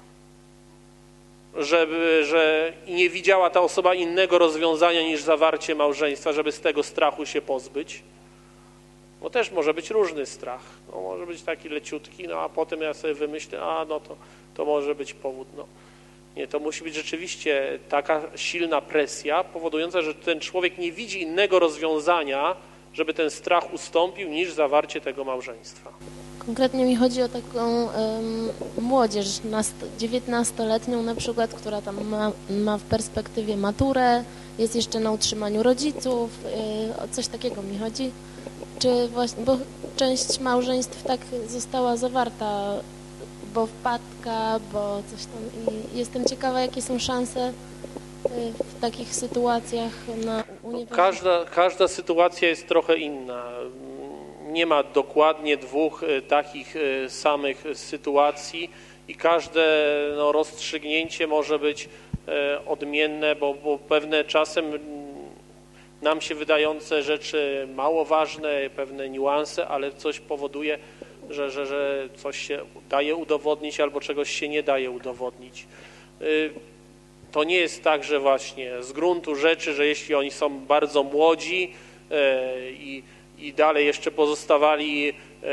żeby, że nie widziała ta osoba innego rozwiązania niż zawarcie małżeństwa, żeby z tego strachu się pozbyć. Bo też może być różny strach. No, może być taki leciutki, no a potem ja sobie wymyślę, a no to, to może być powód. No. Nie, to musi być rzeczywiście taka silna presja powodująca, że ten człowiek nie widzi innego rozwiązania, żeby ten strach ustąpił, niż zawarcie tego małżeństwa. Konkretnie mi chodzi o taką um, młodzież dziewiętnastoletnią na przykład, która tam ma, ma w perspektywie maturę, jest jeszcze na utrzymaniu rodziców, yy, o coś takiego mi chodzi. Czy właśnie, bo część małżeństw tak została zawarta, bo wpadka, bo coś tam. I jestem ciekawa, jakie są szanse w takich sytuacjach na uniwersytecie. Każda, każda sytuacja jest trochę inna. Nie ma dokładnie dwóch takich samych sytuacji i każde no, rozstrzygnięcie może być odmienne, bo, bo pewne czasem nam się wydające rzeczy mało ważne, pewne niuanse, ale coś powoduje, że, że, że coś się daje udowodnić albo czegoś się nie daje udowodnić. To nie jest tak, że właśnie z gruntu rzeczy, że jeśli oni są bardzo młodzi i, i dalej jeszcze pozostawali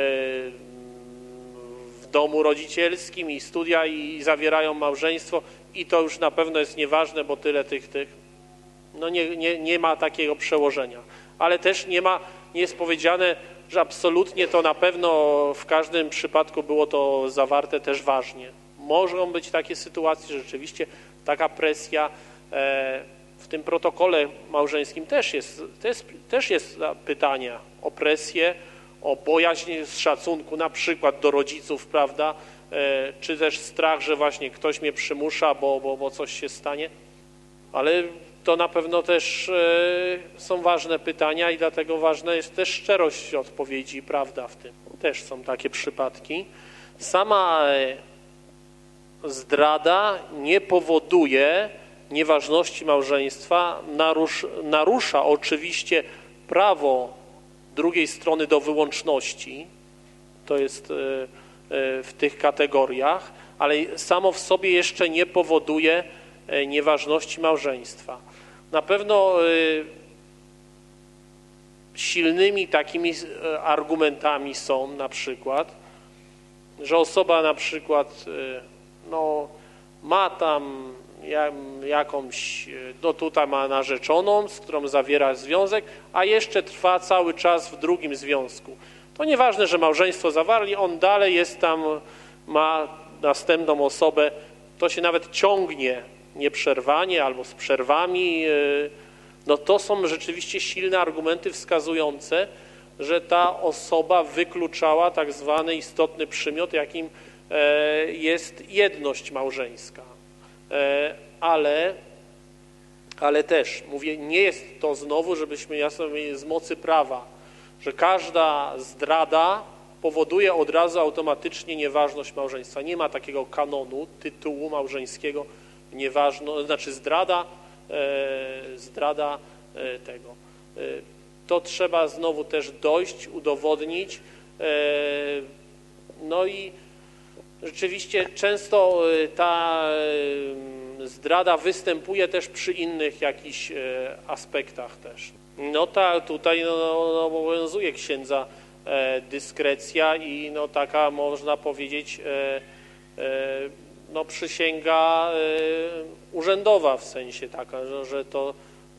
w domu rodzicielskim i studia i zawierają małżeństwo i to już na pewno jest nieważne, bo tyle tych, tych no nie, nie, nie ma takiego przełożenia. Ale też nie ma, nie jest powiedziane, że absolutnie to na pewno w każdym przypadku było to zawarte też ważnie. Mogą być takie sytuacje, że rzeczywiście taka presja e, w tym protokole małżeńskim też jest, też, też jest pytania o presję, o bojaźń z szacunku na przykład do rodziców, prawda, e, czy też strach, że właśnie ktoś mnie przymusza, bo, bo, bo coś się stanie, ale to na pewno też e, są ważne pytania i dlatego ważna jest też szczerość odpowiedzi i prawda w tym. Też są takie przypadki. Sama e, zdrada nie powoduje nieważności małżeństwa, narusz, narusza oczywiście prawo drugiej strony do wyłączności, to jest e, e, w tych kategoriach, ale samo w sobie jeszcze nie powoduje e, nieważności małżeństwa. Na pewno y, silnymi takimi argumentami są na przykład, że osoba na przykład y, no, ma tam ja, jakąś, no tutaj ma narzeczoną, z którą zawiera związek, a jeszcze trwa cały czas w drugim związku. To nieważne, że małżeństwo zawarli, on dalej jest tam, ma następną osobę, to się nawet ciągnie nieprzerwanie albo z przerwami, no to są rzeczywiście silne argumenty wskazujące, że ta osoba wykluczała tak zwany istotny przymiot, jakim jest jedność małżeńska. Ale, ale też, mówię, nie jest to znowu, żebyśmy jasno mieli z mocy prawa, że każda zdrada powoduje od razu automatycznie nieważność małżeństwa. Nie ma takiego kanonu, tytułu małżeńskiego, nieważno, znaczy zdrada, e, zdrada e, tego. E, to trzeba znowu też dojść, udowodnić. E, no i rzeczywiście często ta e, zdrada występuje też przy innych jakichś e, aspektach też. No ta tutaj no, no, obowiązuje księdza e, dyskrecja i no taka można powiedzieć e, e, no przysięga y, urzędowa w sensie taka, że, że to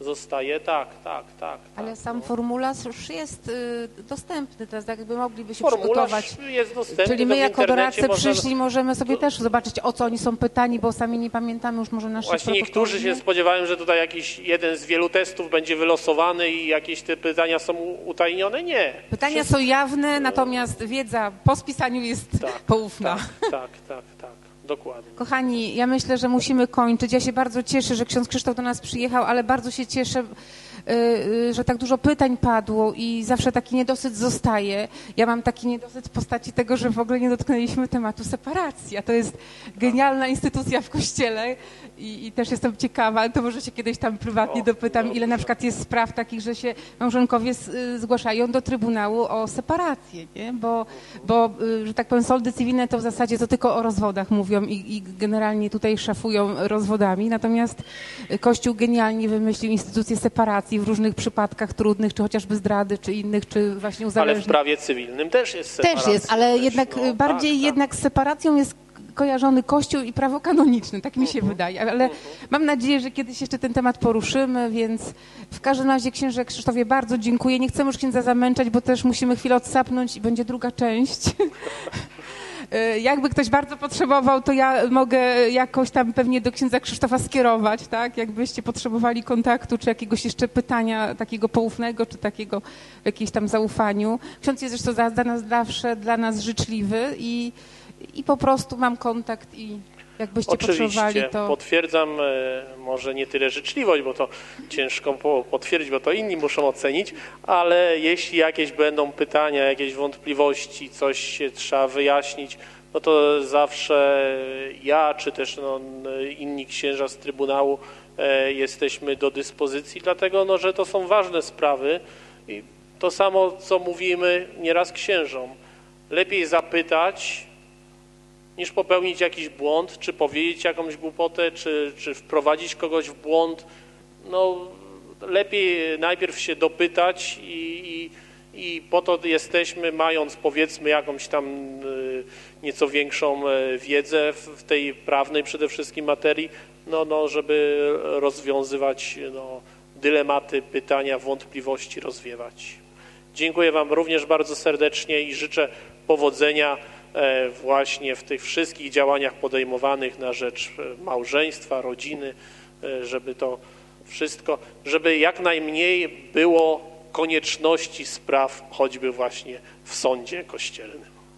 zostaje, tak, tak, tak. Ale tak, sam no. formularz już jest y, dostępny, teraz tak jakby mogliby się Formularz przygotować. jest dostępny. Czyli my to w jako internecie doradcy można- przyszli, możemy sobie to- też zobaczyć, o co oni są pytani, bo sami nie pamiętamy już może naszych Właśnie niektórzy się spodziewają, że tutaj jakiś jeden z wielu testów będzie wylosowany i jakieś te pytania są u- utajnione. Nie. Pytania Wszystko- są jawne, natomiast wiedza po spisaniu jest Tak, poufna. Tak, tak, tak, tak, dokładnie. Kochani, ja myślę, że musimy kończyć. Ja się bardzo cieszę, że ksiądz Krzysztof do nas przyjechał, ale bardzo się cieszę, y, y, że tak dużo pytań padło i zawsze taki niedosyt zostaje. Ja mam taki niedosyt w postaci tego, że w ogóle nie dotknęliśmy tematu separacji, a to jest genialna instytucja w Kościele i, i też jestem ciekawa, ale to może się kiedyś tam prywatnie O, dopytam, ile dobrze. na przykład jest spraw takich, że się małżonkowie s- y, zgłaszają do Trybunału o separację, nie? Bo, bo y, że tak powiem, sądy cywilne to w zasadzie to tylko o rozwodach mówią i, i generalnie tutaj szafują rozwodami, natomiast Kościół genialnie wymyślił instytucję separacji w różnych przypadkach trudnych, czy chociażby zdrady, czy innych, czy właśnie Ale uzależnień. w prawie cywilnym też jest separacja. Też jest, ale też, jednak no, bardziej tak, tak. jednak z separacją jest kojarzony Kościół i prawo kanoniczne, tak mi się Mhm. wydaje, ale mam nadzieję, że kiedyś jeszcze ten temat poruszymy, więc w każdym razie księże Krzysztofie bardzo dziękuję. Nie chcemy już księdza zamęczać, bo też musimy chwilę odsapnąć i będzie druga część. E, Jakby ktoś bardzo potrzebował, to ja mogę jakoś tam pewnie do księdza Krzysztofa skierować, tak? Jakbyście potrzebowali kontaktu, czy jakiegoś jeszcze pytania takiego poufnego, czy takiego w jakiejś tam zaufaniu. Ksiądz jest zresztą za, za nas zawsze dla nas życzliwy i, i po prostu mam kontakt i jakbyście potrzebowali, Oczywiście, to... potwierdzam, e, może nie tyle życzliwość, bo to ciężko po- potwierdzić, bo to inni muszą ocenić, ale jeśli jakieś będą pytania, jakieś wątpliwości, coś się trzeba wyjaśnić, no to zawsze ja, czy też no, inni księża z Trybunału e, jesteśmy do dyspozycji, dlatego no, że to są ważne sprawy i to samo, co mówimy nieraz księżom. Lepiej zapytać, niż popełnić jakiś błąd, czy powiedzieć jakąś głupotę, czy, czy wprowadzić kogoś w błąd. No, lepiej najpierw się dopytać i, i, i po to jesteśmy, mając powiedzmy jakąś tam y, nieco większą y, wiedzę w, w tej prawnej przede wszystkim materii, no, no, żeby rozwiązywać no, dylematy, pytania, wątpliwości, rozwiewać. Dziękuję Wam również bardzo serdecznie i życzę powodzenia e, właśnie w tych wszystkich działaniach podejmowanych na rzecz e, małżeństwa, rodziny, e, żeby to wszystko, żeby jak najmniej było konieczności spraw choćby właśnie w sądzie kościelnym.